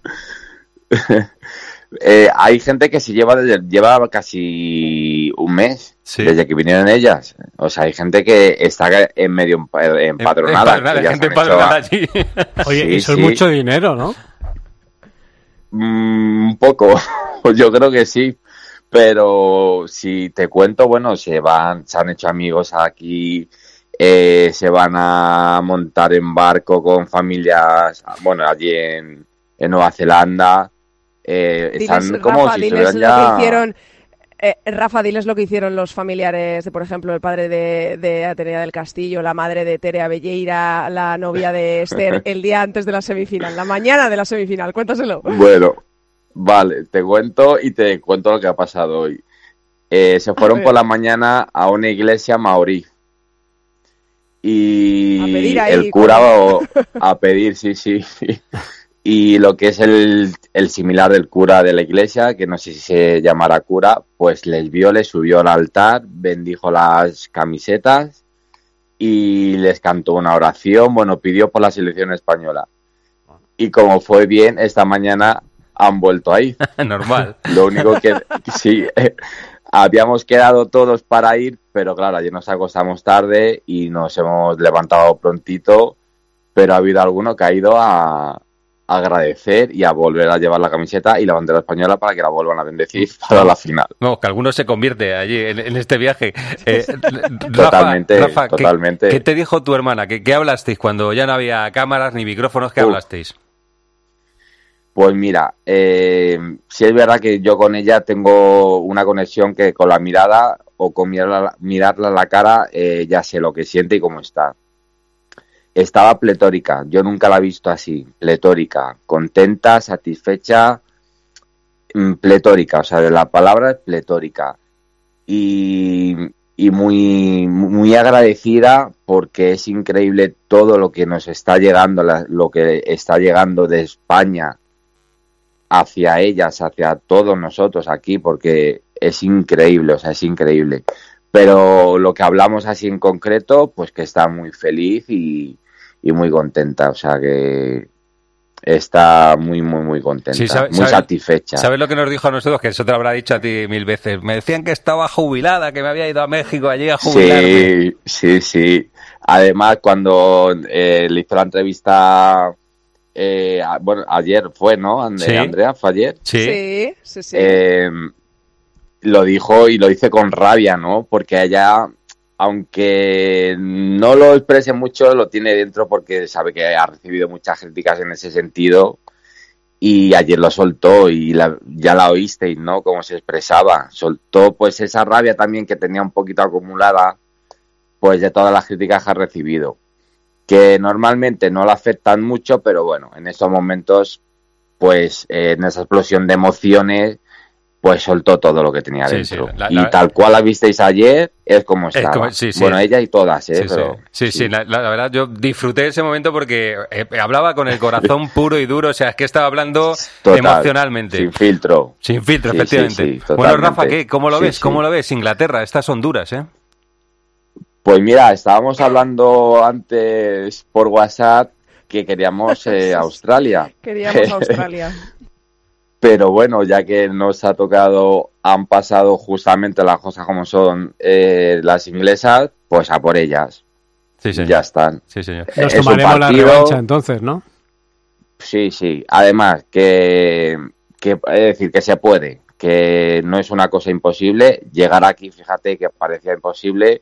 Hay gente que se lleva casi un mes desde que vinieron ellas. O sea, hay gente que está en medio empadronada. Hay gente empadronada allí. Oye, y eso es mucho dinero, ¿no? Un poco, yo creo que sí. Pero si te cuento, bueno, se han hecho amigos aquí, se van a montar en barco con familias, bueno, allí en Nueva Zelanda. Están como Rafa, si diles estuvieran ya... lo que hicieron, Rafa, diles lo que hicieron los familiares de, por ejemplo, el padre de Atenea del Castillo, la madre de Tere Abelleira, la novia de Esther, el día antes de la semifinal, la mañana de la semifinal. Cuéntaselo. Bueno, vale, te cuento lo que ha pasado hoy. Se fueron por la mañana a una iglesia maorí. Y el cura a pedir, sí. Y lo que es el similar del cura de la iglesia, que no sé si se llamará cura, pues les vio, les subió al altar, bendijo las camisetas y les cantó una oración, bueno, pidió por la selección española. Y como fue bien, esta mañana han vuelto ahí. Normal. Lo único que sí, habíamos quedado todos para ir, pero claro, ayer nos acostamos tarde y nos hemos levantado prontito, pero ha habido alguno que ha ido a agradecer y a volver a llevar la camiseta y la bandera española para que la vuelvan a bendecir para la final. No, que alguno se convierte allí en este viaje. Totalmente. ¿Qué te dijo tu hermana? ¿Qué hablasteis cuando ya no había cámaras ni micrófonos? ¿Qué hablasteis? Pues mira, sí es verdad que yo con ella tengo una conexión que con la mirada o con mirarla a la cara ya sé lo que siente y cómo está. Estaba pletórica, yo nunca la he visto así, pletórica, contenta, satisfecha, pletórica, o sea, la palabra es pletórica. Y muy, muy agradecida porque es increíble todo lo que nos está llegando, lo que está llegando de España hacia ellas, hacia todos nosotros aquí, porque es increíble, o sea, es increíble. Pero lo que hablamos así en concreto, pues que está muy feliz y muy contenta, o sea que está muy, muy, muy contenta, sí, muy satisfecha. ¿Sabes lo que nos dijo a nosotros? Que eso te lo habrá dicho a ti 1000 veces. Me decían que estaba jubilada, que me había ido a México allí a jubilarme. Sí. Además, cuando le hizo la entrevista, bueno, ayer fue, ¿no? Andrea, ¿fue ayer? Sí. Lo dijo y lo dice con rabia, ¿no? Porque ella, aunque no lo exprese mucho, lo tiene dentro porque sabe que ha recibido muchas críticas en ese sentido y ayer lo soltó y ya la oísteis, ¿no? Cómo se expresaba. Soltó pues esa rabia también que tenía un poquito acumulada pues de todas las críticas que ha recibido, que normalmente no la afectan mucho, pero bueno, en estos momentos pues en esa explosión de emociones pues soltó todo lo que tenía dentro. Y tal cual la visteis ayer, es como estaba. Bueno, ella y todas, pero... Sí, la verdad, yo disfruté ese momento porque hablaba con el corazón puro y duro, o sea, es que estaba hablando emocionalmente. Sin filtro. Sin filtro, efectivamente. Bueno, Rafa, ¿cómo lo ves? ¿Cómo lo ves? Inglaterra, estas son duras, ¿eh? Pues mira, estábamos hablando antes por WhatsApp que queríamos Australia. Queríamos Australia. Pero bueno, ya que nos ha tocado, han pasado justamente las cosas como son las inglesas, pues a por ellas. Sí, señor. Ya están. Sí, señor. Nos tomaremos la revancha entonces, ¿no? Sí. Además, es decir, que se puede, que no es una cosa imposible. Llegar aquí, fíjate que parecía imposible,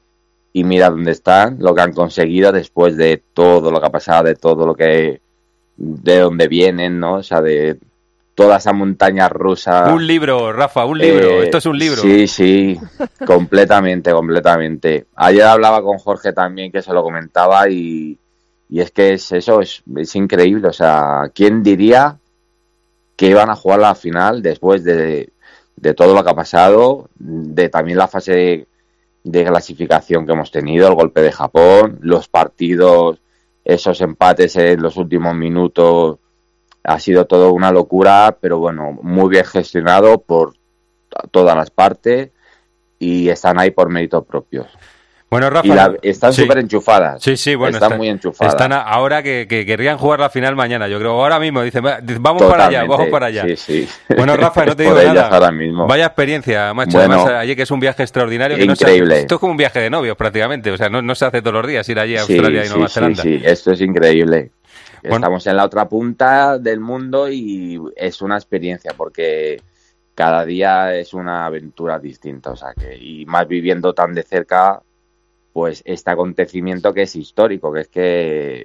y mira dónde están, lo que han conseguido después de todo lo que ha pasado, de todo lo que, de dónde vienen, ¿no? O sea, de toda esa montaña rusa. Un libro, Rafa, un libro. Esto es un libro. Sí, completamente. Ayer hablaba con Jorge también, que se lo comentaba, y es que es increíble. O sea, ¿quién diría que iban a jugar la final después de todo lo que ha pasado, de también la fase de clasificación que hemos tenido, el golpe de Japón, los partidos, esos empates en los últimos minutos? Ha sido todo una locura, pero bueno, muy bien gestionado por todas las partes y están ahí por méritos propios. Bueno, Rafa, están súper enchufadas. Sí, bueno, están muy enchufadas. Están ahora que querrían jugar la final mañana, yo creo. Ahora mismo dicen, vamos para allá. Sí. Bueno, Rafa, no te digo nada. Ahora mismo. Vaya experiencia, macho. Bueno, además, allí que es un viaje extraordinario. Que increíble. Esto es como un viaje de novios prácticamente. O sea, no se hace todos los días ir allí a Australia y Nueva Zelanda. Sí, esto es increíble. Bueno. Estamos en la otra punta del mundo y es una experiencia porque cada día es una aventura distinta. O sea, y más viviendo tan de cerca, pues este acontecimiento que es histórico, que es que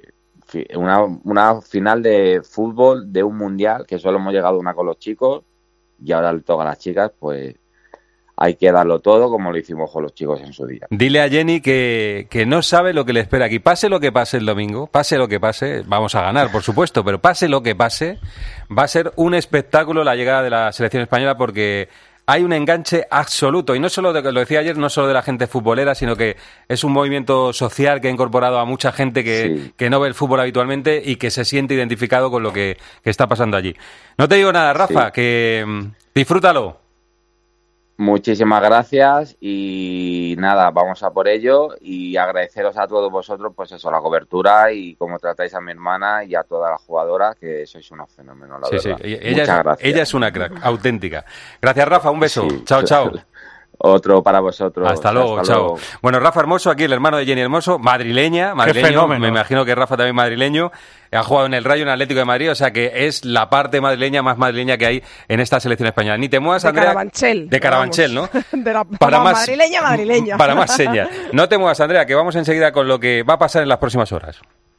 una final de fútbol de un mundial, que solo hemos llegado una con los chicos y ahora le toca a las chicas, pues hay que darlo todo como lo hicimos con los chicos en su día. Dile a Jenny que no sabe lo que le espera aquí. Pase lo que pase el domingo, pase lo que pase, vamos a ganar, por supuesto, pero pase lo que pase, va a ser un espectáculo la llegada de la selección española porque hay un enganche absoluto, y no solo, lo decía ayer, no solo de la gente futbolera, sino que es un movimiento social que ha incorporado a mucha gente que no ve el fútbol habitualmente y que se siente identificado con lo que está pasando allí. No te digo nada, Rafa, que disfrútalo. Muchísimas gracias y nada, vamos a por ello y agradeceros a todos vosotros, pues eso, la cobertura y cómo tratáis a mi hermana y a todas las jugadoras, que sois unos fenómenos, la verdad. Sí. Muchas gracias. Ella es una crack, auténtica. Gracias, Rafa, un beso. Chao. Otro para vosotros. Hasta luego, chao. Bueno, Rafa Hermoso, aquí el hermano de Jenny Hermoso, madrileño, me imagino que Rafa también madrileño, ha jugado en el Rayo, en Atlético de Madrid, o sea que es la parte madrileña más madrileña que hay en esta selección española. Ni te muevas, Andrea. De Carabanchel, ¿no? De la madrileña. Para más señas. No te muevas, Andrea, que vamos enseguida con lo que va a pasar en las próximas horas.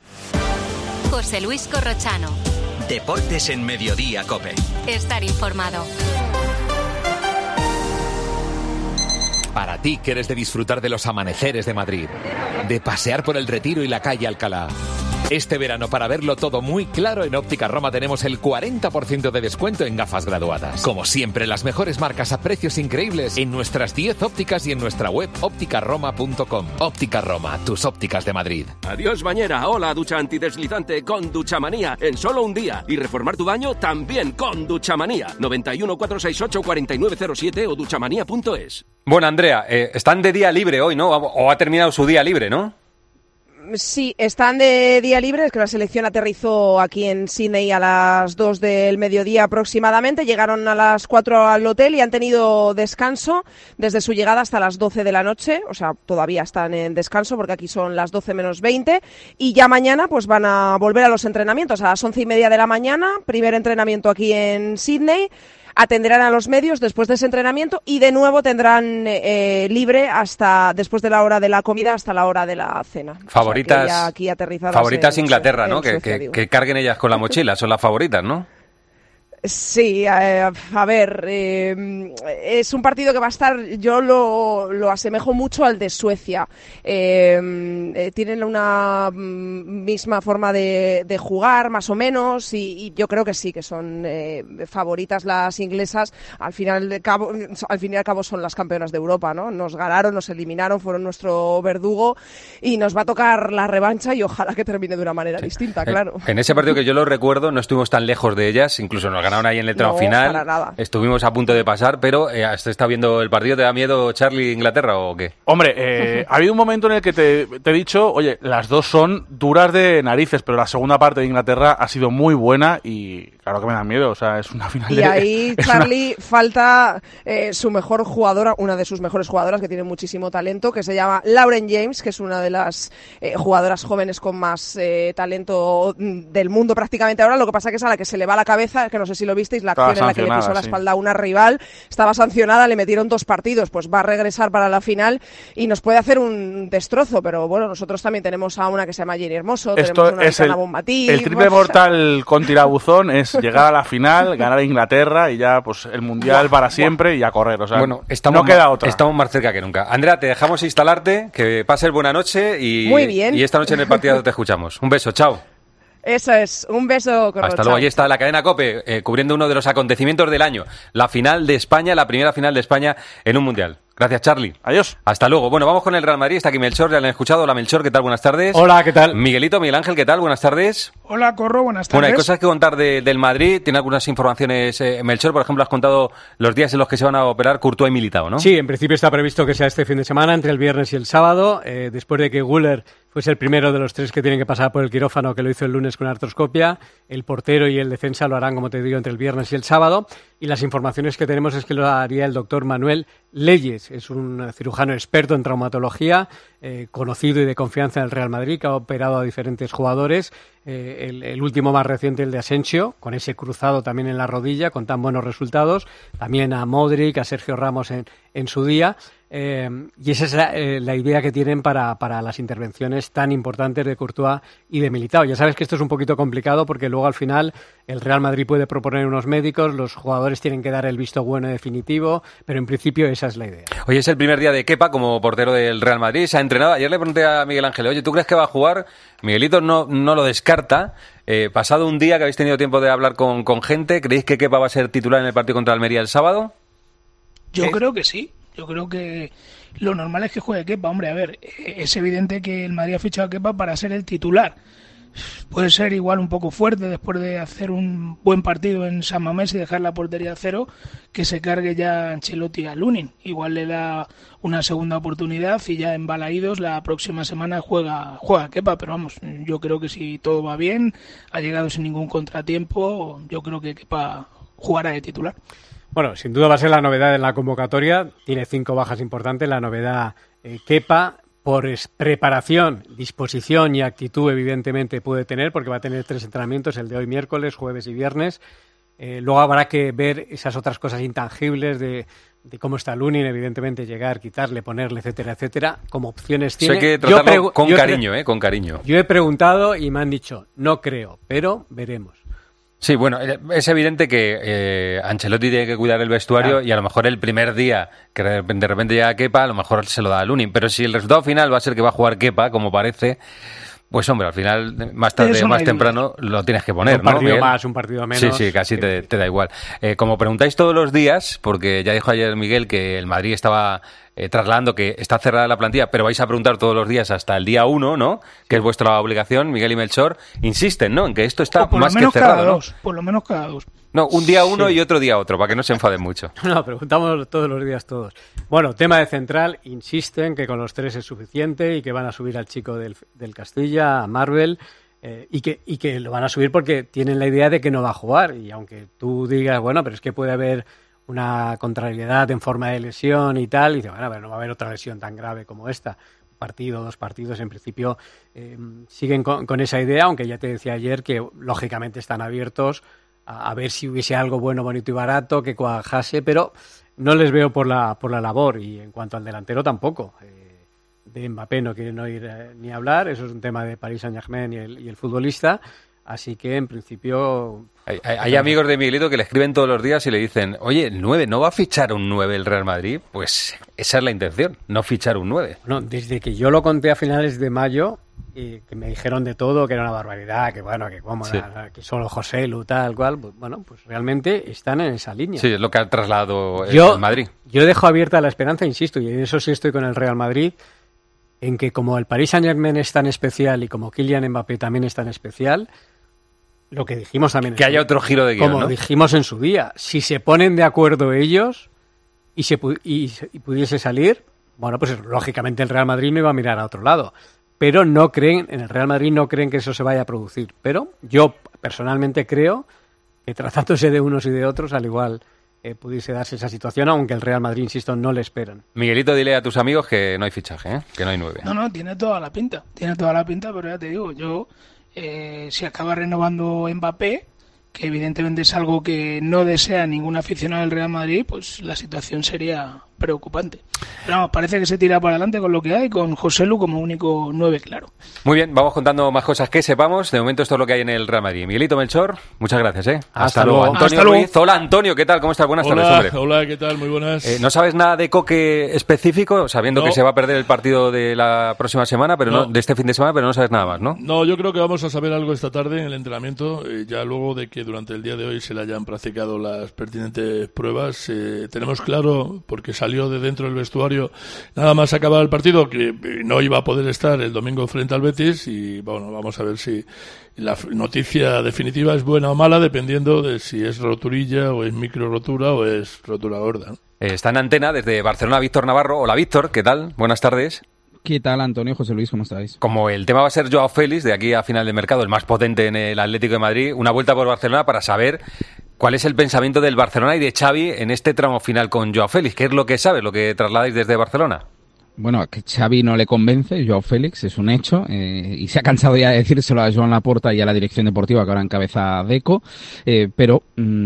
José Luis Corrochano. Deportes en Mediodía, COPE. Estar informado. Para ti que eres de disfrutar de los amaneceres de Madrid, de pasear por el Retiro y la calle Alcalá. Este verano, para verlo todo muy claro, en Óptica Roma tenemos el 40% de descuento en gafas graduadas. Como siempre, las mejores marcas a precios increíbles en nuestras 10 ópticas y en nuestra web ópticaroma.com. Óptica Roma, tus ópticas de Madrid. Adiós bañera, hola ducha antideslizante con Duchamanía en solo un día. Y reformar tu baño también con Duchamanía. 91 468 4907 o duchamanía.es. Bueno, Andrea, están de día libre hoy, ¿no? O ha terminado su día libre, ¿no? Sí, están de día libre, es que la selección aterrizó aquí en Sydney a las 2 del mediodía aproximadamente, llegaron a las 4 al hotel y han tenido descanso desde su llegada hasta las 12 de la noche, o sea, todavía están en descanso porque aquí son las 12 menos 20 y ya mañana pues van a volver a los entrenamientos a las 11:30 de la mañana, primer entrenamiento aquí en Sydney. Atenderán a los medios después de ese entrenamiento y de nuevo tendrán libre hasta después de la hora de la comida hasta la hora de la cena. Favoritas, o sea, que aquí aterrizadas favoritas Inglaterra, ¿no? Suecia, que carguen ellas con la mochila, son las favoritas, ¿no? Sí, a ver, es un partido que va a estar, yo lo asemejo mucho al de Suecia. Tienen una misma forma de jugar, más o menos, y yo creo que sí, que son favoritas las inglesas. Al fin y al cabo son las campeonas de Europa, ¿no? Nos ganaron, nos eliminaron, fueron nuestro verdugo y nos va a tocar la revancha y ojalá que termine de una manera distinta, claro. En ese partido que yo lo recuerdo, no estuvimos tan lejos de ellas, incluso nos ganaron ahí en el tramo final, para nada. Estuvimos a punto de pasar, pero ¿has estado viendo el partido? ¿Te da miedo, Charlie, Inglaterra o qué? Hombre, ha habido un momento en el que te he dicho, oye, las dos son duras de narices, pero la segunda parte de Inglaterra ha sido muy buena y Claro que me da miedo, o sea, es una final y ahí Charlie falta su mejor jugadora, una de sus mejores jugadoras que tiene muchísimo talento, que se llama Lauren James, que es una de las jugadoras jóvenes con más talento del mundo prácticamente ahora. Lo que pasa que es a la que se le va la cabeza, que no sé si lo visteis, la acción en la que le pisó la espalda a una rival, estaba sancionada, le metieron 2 partidos, pues va a regresar para la final y nos puede hacer un destrozo, pero bueno, nosotros también tenemos a una que se llama Jenny Hermoso, tenemos una es el triple mortal con tirabuzón es llegar a la final, ganar a Inglaterra y ya pues el Mundial para siempre y a correr. O sea, bueno, no queda otra. Estamos más cerca que nunca. Andrea, te dejamos instalarte, que pases buena noche y, muy bien. Y esta noche en el partido te escuchamos. Un beso, chao. Eso es, un beso. Hasta luego, allí está la cadena COPE, cubriendo uno de los acontecimientos del año, la final de España, la primera final de España en un Mundial. Gracias, Charlie. Adiós. Hasta luego. Bueno, vamos con el Real Madrid. Está aquí Melchor, ya lo han escuchado. Hola, Melchor, ¿qué tal? Buenas tardes. Hola, ¿qué tal? Miguelito, Miguel Ángel, ¿qué tal? Buenas tardes. Hola, Corro, buenas tardes. Bueno, hay cosas que contar del Madrid. Tiene algunas informaciones. Melchor, por ejemplo, has contado los días en los que se van a operar Courtois y Militao, ¿no? Sí, en principio está previsto que sea este fin de semana, entre el viernes y el sábado, después de que Güler fuese el primero de los 3 que tienen que pasar por el quirófano, que lo hizo el lunes con artroscopia. El portero y el defensa lo harán, como te digo, entre el viernes y el sábado. Y las informaciones que tenemos es que lo haría el doctor Manuel Leyes. Es un cirujano experto en traumatología, conocido y de confianza en el Real Madrid, que ha operado a diferentes jugadores. El último más reciente, el de Asensio, con ese cruzado también en la rodilla, con tan buenos resultados. También a Modric, a Sergio Ramos en su día. Y esa es la idea que tienen para las intervenciones tan importantes de Courtois y de Militao. Ya sabes que esto es un poquito complicado porque luego al final el Real Madrid puede proponer unos médicos, los jugadores tienen que dar el visto bueno definitivo, pero en principio esa es la idea. Hoy es el primer día de Kepa como portero del Real Madrid, se ha entrenado. Ayer le pregunté a Miguel Ángel, oye, ¿tú crees que va a jugar? Miguelito no lo descarta. Pasado un día que habéis tenido tiempo de hablar con gente, ¿creéis que Kepa va a ser titular en el partido contra Almería el sábado? Yo creo que sí. Yo creo que lo normal es que juegue Kepa. Hombre, a ver, es evidente que el Madrid ha fichado a Kepa para ser el titular. Puede ser igual un poco fuerte después de hacer un buen partido en San Mamés y dejar la portería a 0, que se cargue ya Ancelotti a Lunin. Igual le da una segunda oportunidad y ya en Balaídos la próxima semana juega Kepa. Pero vamos, yo creo que si todo va bien, ha llegado sin ningún contratiempo, yo creo que Kepa jugará de titular. Bueno, sin duda va a ser la novedad en la convocatoria. Tiene 5 bajas importantes. La novedad Kepa, por preparación, disposición y actitud, evidentemente puede tener, porque va a tener 3 entrenamientos, el de hoy miércoles, jueves y viernes. Luego habrá que ver esas otras cosas intangibles de cómo está Lunin, evidentemente llegar, quitarle, ponerle, etcétera, etcétera. Como opciones tiene. Hay que tratarlo con cariño. Yo he preguntado y me han dicho, no creo, pero veremos. Sí, bueno, es evidente que Ancelotti tiene que cuidar el vestuario y a lo mejor el primer día que de repente llega Kepa, a lo mejor se lo da a Lunin. Pero si el resultado final va a ser que va a jugar Kepa, como parece, pues hombre, al final, más tarde o más temprano, lo tienes que poner, ¿no? Un partido más, un partido menos. Sí, casi te da igual. Como preguntáis todos los días, porque ya dijo ayer Miguel que el Madrid estaba trasladando que está cerrada la plantilla, pero vais a preguntar todos los días hasta el día 1, ¿no? Que es vuestra obligación, Miguel y Melchor. Insisten, ¿no? En que esto está más que cerrado, ¿no? Por lo menos cada 2. No, un día uno y otro día otro, para que no se enfaden mucho. No, preguntamos todos los días todos. Bueno, tema de central, insisten que con los 3 es suficiente y que van a subir al chico del Castilla, a Marvel, y que lo van a subir porque tienen la idea de que no va a jugar. Y aunque tú digas, bueno, pero es que puede haber una contrariedad en forma de lesión y tal, y dice, bueno, no va a haber otra lesión tan grave como esta. Partido, 2 partidos, en principio siguen con esa idea, aunque ya te decía ayer que lógicamente están abiertos a ver si hubiese algo bueno, bonito y barato que cuajase, pero no les veo por la labor. Y en cuanto al delantero tampoco. De Mbappé no quieren oír ni hablar, eso es un tema de Paris Saint-Germain y el futbolista. Así que, en principio... Hay amigos de Miguelito que le escriben todos los días y le dicen, oye, el 9, ¿no va a fichar un 9 el Real Madrid? Pues esa es la intención, no fichar un 9. Bueno, desde que yo lo conté a finales de mayo, que me dijeron de todo, que era una barbaridad, que bueno, que cómo, sí, que solo José Lu, tal cual, pues, bueno, pues realmente están en esa línea. Sí, es lo que ha trasladado el Madrid. Yo dejo abierta la esperanza, insisto, y en eso sí estoy con el Real Madrid, en que como el Paris Saint-Germain es tan especial y como Kylian Mbappé también es tan especial, lo que dijimos también... Que haya otro giro de guión, como ¿no? dijimos en su día, si se ponen de acuerdo ellos y pudiese salir, bueno, pues lógicamente el Real Madrid no iba a mirar a otro lado. Pero en el Real Madrid no creen que eso se vaya a producir. Pero yo personalmente creo que tratándose de unos y de otros, al igual pudiese darse esa situación, aunque el Real Madrid, insisto, no le esperan. Miguelito, dile a tus amigos que no hay fichaje, que no hay 9. No, tiene toda la pinta, pero ya te digo, yo si acaba renovando Mbappé, que evidentemente es algo que no desea ningún aficionado del Real Madrid, pues la situación sería preocupante. Pero vamos, parece que se tira para adelante con lo que hay, con Joselu como único 9 claro. Muy bien, vamos contando más cosas que sepamos. De momento esto es lo que hay en el Real Madrid. Miguelito, Melchor, muchas gracias. Hasta luego. Antonio Ruiz. Hola, Antonio, ¿qué tal? ¿Cómo estás? Buenas tardes, hombre. Hola, ¿qué tal? Muy buenas. ¿No sabes nada de Coque específico? Sabiendo que se va a perder el partido de la próxima semana, pero no de este fin de semana, pero no sabes nada más, ¿no? No, yo creo que vamos a saber algo esta tarde en el entrenamiento, ya luego de que durante el día de hoy se le hayan practicado las pertinentes pruebas. Tenemos claro, porque salió de dentro del vestuario nada más acabar el partido, que no iba a poder estar el domingo frente al Betis, y bueno, vamos a ver si la noticia definitiva es buena o mala, dependiendo de si es roturilla o es micro rotura o es rotura gorda. Está en antena desde Barcelona Víctor Navarro. Hola Víctor, ¿qué tal? Buenas tardes. ¿Qué tal, Antonio? José Luis, ¿cómo estáis? Como el tema va a ser Joao Félix, de aquí a final de mercado, el más potente en el Atlético de Madrid, una vuelta por Barcelona para saber cuál es el pensamiento del Barcelona y de Xavi en este tramo final con Joao Félix. ¿Qué es lo que sabes, lo que trasladáis desde Barcelona? Bueno, que Xavi no le convence, Joao Félix, es un hecho, y se ha cansado ya de decírselo a Joan Laporta y a la dirección deportiva que ahora encabeza Deco, pero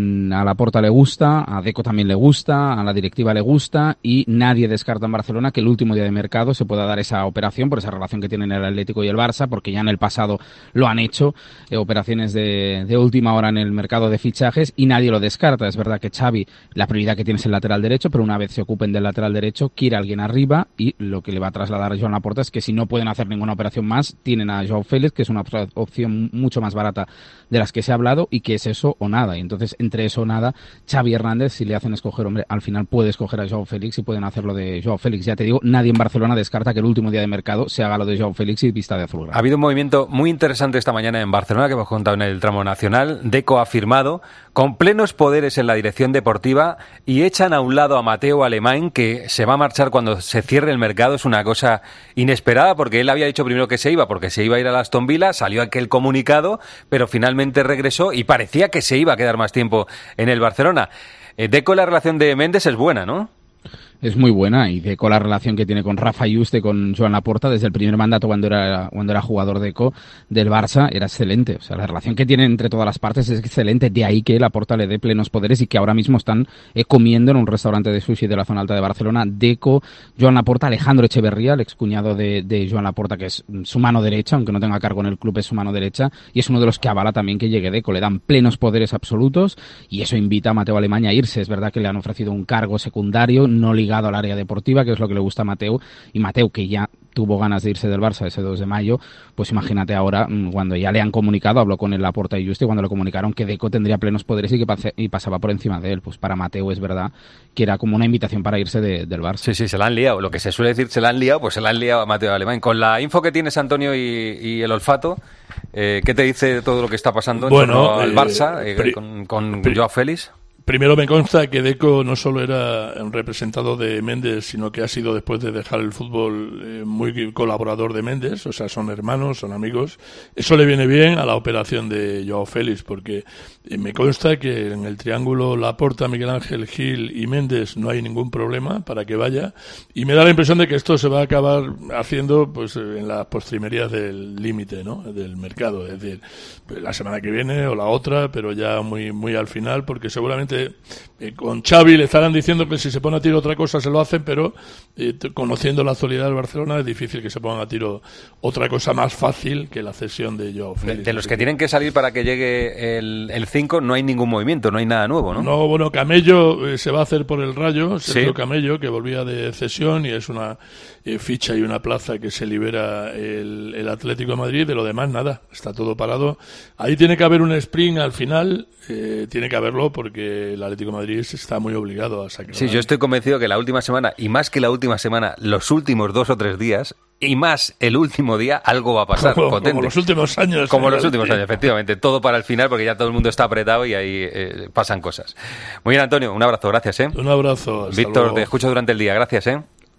a Laporta le gusta, a Deco también le gusta, a la directiva le gusta, y nadie descarta en Barcelona que el último día de mercado se pueda dar esa operación por esa relación que tienen el Atlético y el Barça, porque ya en el pasado lo han hecho, operaciones de última hora en el mercado de fichajes, y nadie lo descarta. Es verdad que Xavi, la prioridad que tiene es el lateral derecho, pero una vez se ocupen del lateral derecho, quiere alguien arriba, y lo que le va a trasladar a Joan Laporta es que si no pueden hacer ninguna operación más, tienen a Joao Félix, que es una opción mucho más barata de las que se ha hablado, y que es eso o nada. Y entonces, entre eso o nada, Xavi Hernández, si le hacen escoger, hombre, al final puede escoger a Joao Félix y pueden hacerlo de Joao Félix. Ya te digo, nadie en Barcelona descarta que el último día de mercado se haga lo de Joao Félix y vista de azulgrana. Ha habido un movimiento muy interesante esta mañana en Barcelona que hemos contado en el tramo nacional. Deco ha firmado con plenos poderes en la dirección deportiva y echan a un lado a Mateo Alemán, que se va a marchar cuando se cierre el mercado. Es una cosa inesperada, porque él había dicho primero que se iba, porque se iba a ir a Aston Villa, salió aquel comunicado, pero finalmente regresó y parecía que se iba a quedar más tiempo en el Barcelona. Deco, la relación de Méndez es buena, ¿no? Es muy buena, y Deco, la relación que tiene con Rafa Yuste, con Joan Laporta, desde el primer mandato cuando era jugador Deco del Barça, era excelente. O sea, la relación que tiene entre todas las partes es excelente, de ahí que Laporta le dé plenos poderes y que ahora mismo están comiendo en un restaurante de sushi de la zona alta de Barcelona. Deco, Joan Laporta, Alejandro Echeverría, el excuñado de Joan Laporta, que es su mano derecha, aunque no tenga cargo en el club, es su mano derecha, y es uno de los que avala también que llegue Deco. Le dan plenos poderes absolutos, y eso invita a Mateo Alemán a irse. Es verdad que le han ofrecido un cargo secundario, no ligado al área deportiva, que es lo que le gusta a Mateo, y Mateo, que ya tuvo ganas de irse del Barça ese 2 de mayo, pues imagínate ahora, cuando ya le han comunicado, habló con el Laporta y Yuste, cuando le comunicaron que Deco tendría plenos poderes y pasaba por encima de él, pues para Mateo es verdad que era como una invitación para irse del Barça. Sí, se la han liado, lo que se suele decir, se la han liado, pues se la han liado a Mateo Alemán. Con la info que tienes, Antonio, y el olfato, ¿qué te dice de todo lo que está pasando en torno al Barça con Joao Félix? Primero me consta que Deco no solo era un representado de Méndez, sino que ha sido, después de dejar el fútbol, muy colaborador de Méndez, o sea, son hermanos, son amigos. Eso le viene bien a la operación de Joao Félix, porque me consta que en el triángulo Laporta, Miguel Ángel, Gil y Méndez no hay ningún problema para que vaya, y me da la impresión de que esto se va a acabar haciendo pues en las postrimerías del límite, ¿no?, del mercado, es decir, la semana que viene o la otra, pero ya muy, muy al final, porque seguramente con Xavi le estarán diciendo que si se pone a tiro otra cosa se lo hacen, pero conociendo la actualidad del Barcelona es difícil que se pongan a tiro otra cosa más fácil que la cesión de Joao Félix. De los que tienen que salir para que llegue el 5 no hay ningún movimiento, no hay nada nuevo, ¿no? No, bueno, Camello se va a hacer por el Rayo, Sergio Sí. Camello, que volvía de cesión, y es una ficha y una plaza que se libera el Atlético de Madrid. De lo demás, nada, está todo parado. Ahí tiene que haber un sprint al final, tiene que haberlo, porque el Atlético de Madrid está muy obligado a sacar. Sí, yo estoy convencido que la última semana, y más que la última semana, los últimos 2 o 3 días, y más el último día, algo va a pasar potente. Como los últimos años. Como los últimos años, efectivamente. Todo para el final, porque ya todo el mundo está apretado y ahí pasan cosas. Muy bien, Antonio, un abrazo, gracias. Un abrazo. Hasta Víctor, luego. te escucho durante el día, gracias.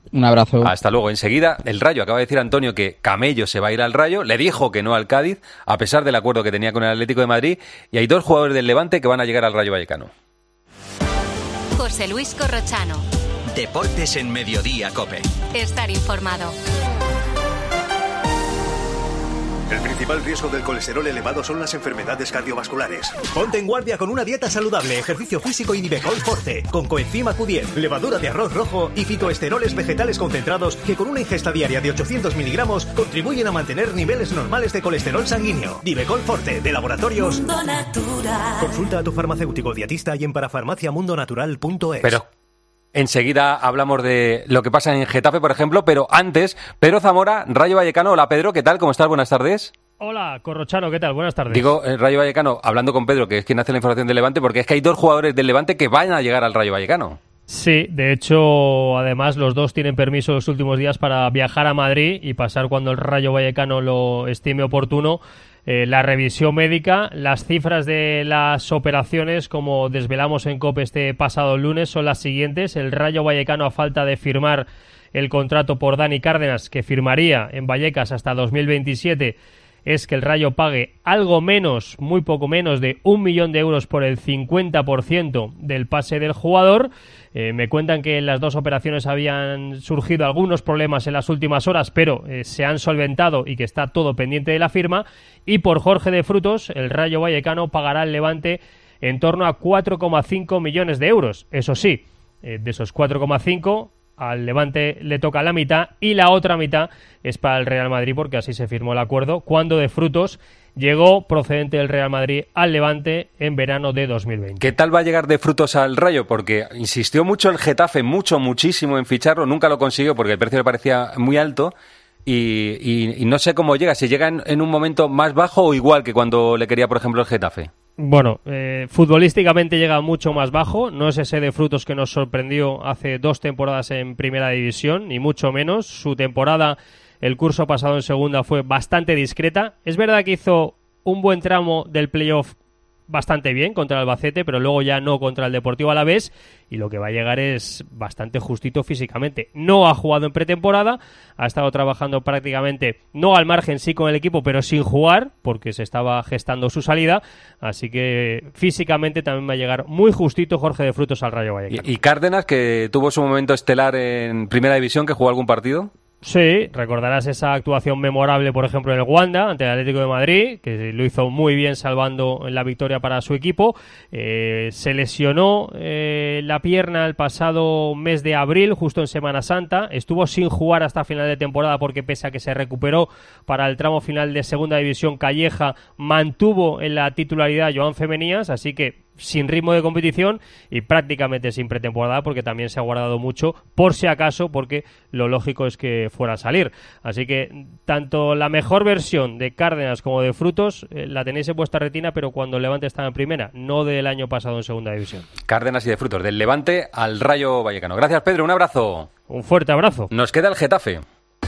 Un abrazo. Hasta luego. Enseguida, el Rayo. Acaba de decir Antonio que Camello se va a ir al Rayo. Le dijo que no al Cádiz, a pesar del acuerdo que tenía con el Atlético de Madrid. Y hay 2 jugadores del Levante que van a llegar al Rayo Vallecano. José Luis Corrochano. Deportes en Mediodía, COPE. Estar informado. El principal riesgo del colesterol elevado son las enfermedades cardiovasculares. Ponte en guardia con una dieta saludable, ejercicio físico y Nivecol Forte, con coenzima Q10, levadura de arroz rojo y fitoesteroles vegetales concentrados que con una ingesta diaria de 800 miligramos contribuyen a mantener niveles normales de colesterol sanguíneo. Nivecol Forte, de Laboratorios Mundo Natural. Consulta a tu farmacéutico dietista y en parafarmaciamundonatural.es. Pero enseguida hablamos de lo que pasa en Getafe, por ejemplo, pero antes, Pedro Zamora, Rayo Vallecano. Hola, Pedro, ¿qué tal? ¿Cómo estás? Buenas tardes. Hola, Corrochano, ¿qué tal? Buenas tardes. Digo, Rayo Vallecano, hablando con Pedro, que es quien hace la información del Levante, porque es que hay 2 jugadores del Levante que van a llegar al Rayo Vallecano. Sí, de hecho, además, los 2 tienen permiso los últimos días para viajar a Madrid y pasar cuando el Rayo Vallecano lo estime oportuno. La revisión médica, las cifras de las operaciones, como desvelamos en COPE este pasado lunes, son las siguientes. El Rayo Vallecano, a falta de firmar el contrato por Dani Cárdenas, que firmaría en Vallecas hasta 2027, es que el Rayo pague algo menos, muy poco menos de 1 millón de euros por el 50% del pase del jugador. Me cuentan que en las 2 operaciones habían surgido algunos problemas en las últimas horas, pero se han solventado y que está todo pendiente de la firma. Y por Jorge de Frutos, el Rayo Vallecano pagará al Levante en torno a 4,5 millones de euros. Eso sí, de esos 4,5, al Levante le toca la mitad y la otra mitad es para el Real Madrid, porque así se firmó el acuerdo cuando de Frutos llegó procedente del Real Madrid al Levante en verano de 2020. ¿Qué tal va a llegar de Frutos al Rayo? Porque insistió mucho el Getafe, muchísimo en ficharlo, nunca lo consiguió porque el precio le parecía muy alto y no sé cómo llega, si llega en un momento más bajo o igual que cuando le quería, por ejemplo, el Getafe. Bueno, futbolísticamente llega mucho más bajo, no es ese de Frutos que nos sorprendió hace 2 temporadas en Primera División, ni mucho menos. Su temporada, el curso pasado en Segunda, fue bastante discreta. Es verdad que hizo un buen tramo del playoff bastante bien contra el Albacete, pero luego ya no contra el Deportivo Alavés, y lo que va a llegar es bastante justito físicamente. No ha jugado en pretemporada, ha estado trabajando prácticamente, no al margen sí con el equipo, pero sin jugar, porque se estaba gestando su salida, así que físicamente también va a llegar muy justito Jorge de Frutos al Rayo Vallecano. ¿Y Cárdenas, que tuvo su momento estelar en Primera División, que jugó algún partido? Sí, recordarás esa actuación memorable, por ejemplo, en el Wanda, ante el Atlético de Madrid, que lo hizo muy bien salvando la victoria para su equipo. Se lesionó la pierna el pasado mes de abril, justo en Semana Santa. Estuvo sin jugar hasta final de temporada porque, pese a que se recuperó para el tramo final de Segunda División, Calleja mantuvo en la titularidad a Joan Femenías, así que sin ritmo de competición y prácticamente sin pretemporada, porque también se ha guardado mucho por si acaso, porque lo lógico es que fuera a salir. Así que tanto la mejor versión de Cárdenas como de Frutos la tenéis en vuestra retina, pero cuando el Levante estaba en primera, no del año pasado en Segunda División. Cárdenas y de Frutos, del Levante al Rayo Vallecano. Gracias, Pedro, un abrazo. Un fuerte abrazo. Nos queda el Getafe.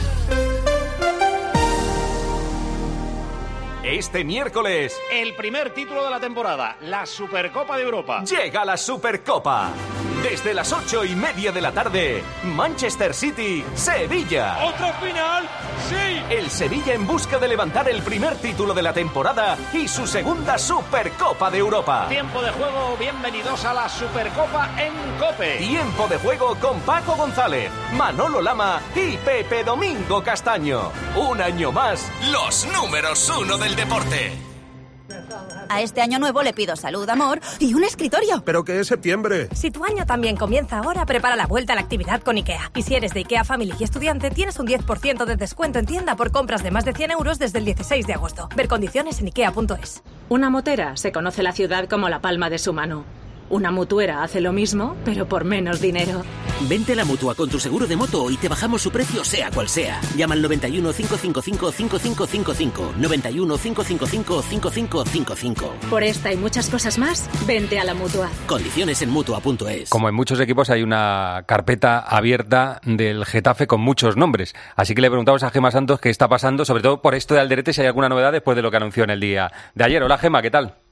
Este miércoles, el primer título de la temporada, la Supercopa de Europa. Llega la Supercopa. Desde las 8:30 de la tarde, Manchester City, Sevilla. ¿Otra final? ¡Sí! El Sevilla en busca de levantar el primer título de la temporada y su segunda Supercopa de Europa. Tiempo de juego, bienvenidos a la Supercopa en COPE. Tiempo de juego con Paco González, Manolo Lama y Pepe Domingo Castaño. Un año más, los números 1 del deporte. A este año nuevo le pido salud, amor y un escritorio. ¿Pero qué es septiembre? Si tu año también comienza ahora, prepara la vuelta a la actividad con IKEA. Y si eres de IKEA Family y estudiante, tienes un 10% de descuento en tienda por compras de más de 100 euros desde el 16 de agosto. Ver condiciones en ikea.es. Una motera se conoce la ciudad como la palma de su mano. Una mutuera hace lo mismo, pero por menos dinero. Vente a la Mutua con tu seguro de moto y te bajamos su precio sea cual sea. Llama al 91 555 5555. 91 555 5555. Por esta y muchas cosas más, vente a la Mutua. Condiciones en Mutua.es. Como en muchos equipos hay una carpeta abierta del Getafe con muchos nombres. Así que le preguntamos a Gemma Santos qué está pasando, sobre todo por esto de Alderete, si hay alguna novedad después de lo que anunció en el día de ayer. Hola, Gemma, ¿qué tal?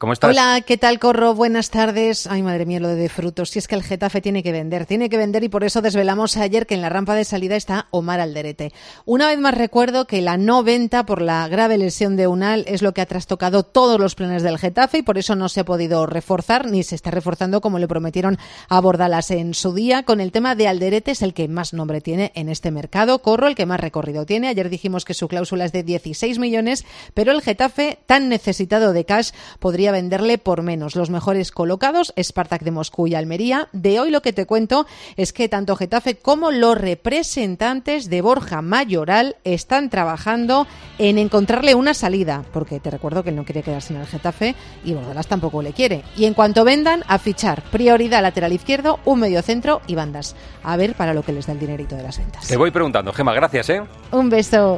¿Cómo estás? Hola, ¿qué tal, Corro? Buenas tardes. Ay, madre mía, lo de frutos. Si es que el Getafe tiene que vender y por eso desvelamos ayer que en la rampa de salida está Omar Alderete. Una vez más recuerdo que la no venta por la grave lesión de Unal es lo que ha trastocado todos los planes del Getafe y por eso no se ha podido reforzar ni se está reforzando como le prometieron a Bordalas en su día. Con el tema de Alderete es el que más nombre tiene en este mercado. Corro, el que más recorrido tiene. Ayer dijimos que su cláusula es de 16 millones, pero el Getafe, tan necesitado de cash, podría venderle por menos. Los mejores colocados, Spartak de Moscú y Almería. De hoy lo que te cuento es que tanto Getafe como los representantes de Borja Mayoral están trabajando en encontrarle una salida, porque te recuerdo que él no quiere quedarse en el Getafe y Bordalas tampoco le quiere. Y en cuanto vendan, a fichar. Prioridad lateral izquierdo, un mediocentro y bandas. A ver para lo que les da el dinerito de las ventas. Te voy preguntando, Gemma, gracias, ¿eh? Un beso.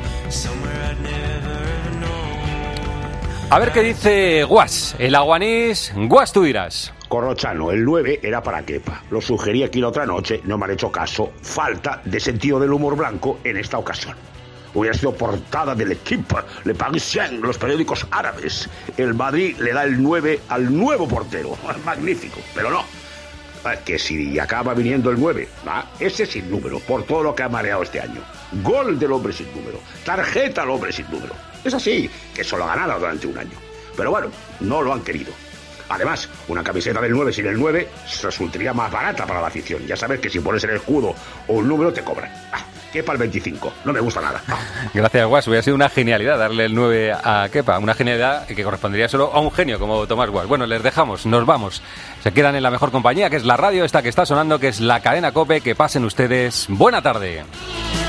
A ver qué dice Guas, el aguanís. Guas, tú dirás. Corrochano, el 9 era para Kepa. Lo sugerí aquí la otra noche, no me han hecho caso. Falta de sentido del humor blanco en esta ocasión. Hubiera sido portada del equipo, Le Parisien, los periódicos árabes. El Madrid le da el 9 al nuevo portero. Magnífico, pero no. Que si acaba viniendo el 9, ese sin número, por todo lo que ha mareado este año. Gol del hombre sin número, tarjeta al hombre sin número. Es así, que solo ha ganado durante un año. Pero bueno, no lo han querido. Además, una camiseta del 9 sin el 9 resultaría más barata para la afición. Ya sabes que si pones el escudo o un número te cobran. Kepa el 25, no me gusta nada. Gracias, Guas. Hubiera sido una genialidad darle el 9 a Kepa. Una genialidad que correspondería solo a un genio como Tomás Guas. Bueno, les dejamos, nos vamos. Se quedan en la mejor compañía, que es la radio esta que está sonando, que es la cadena COPE. Que pasen ustedes buena tarde.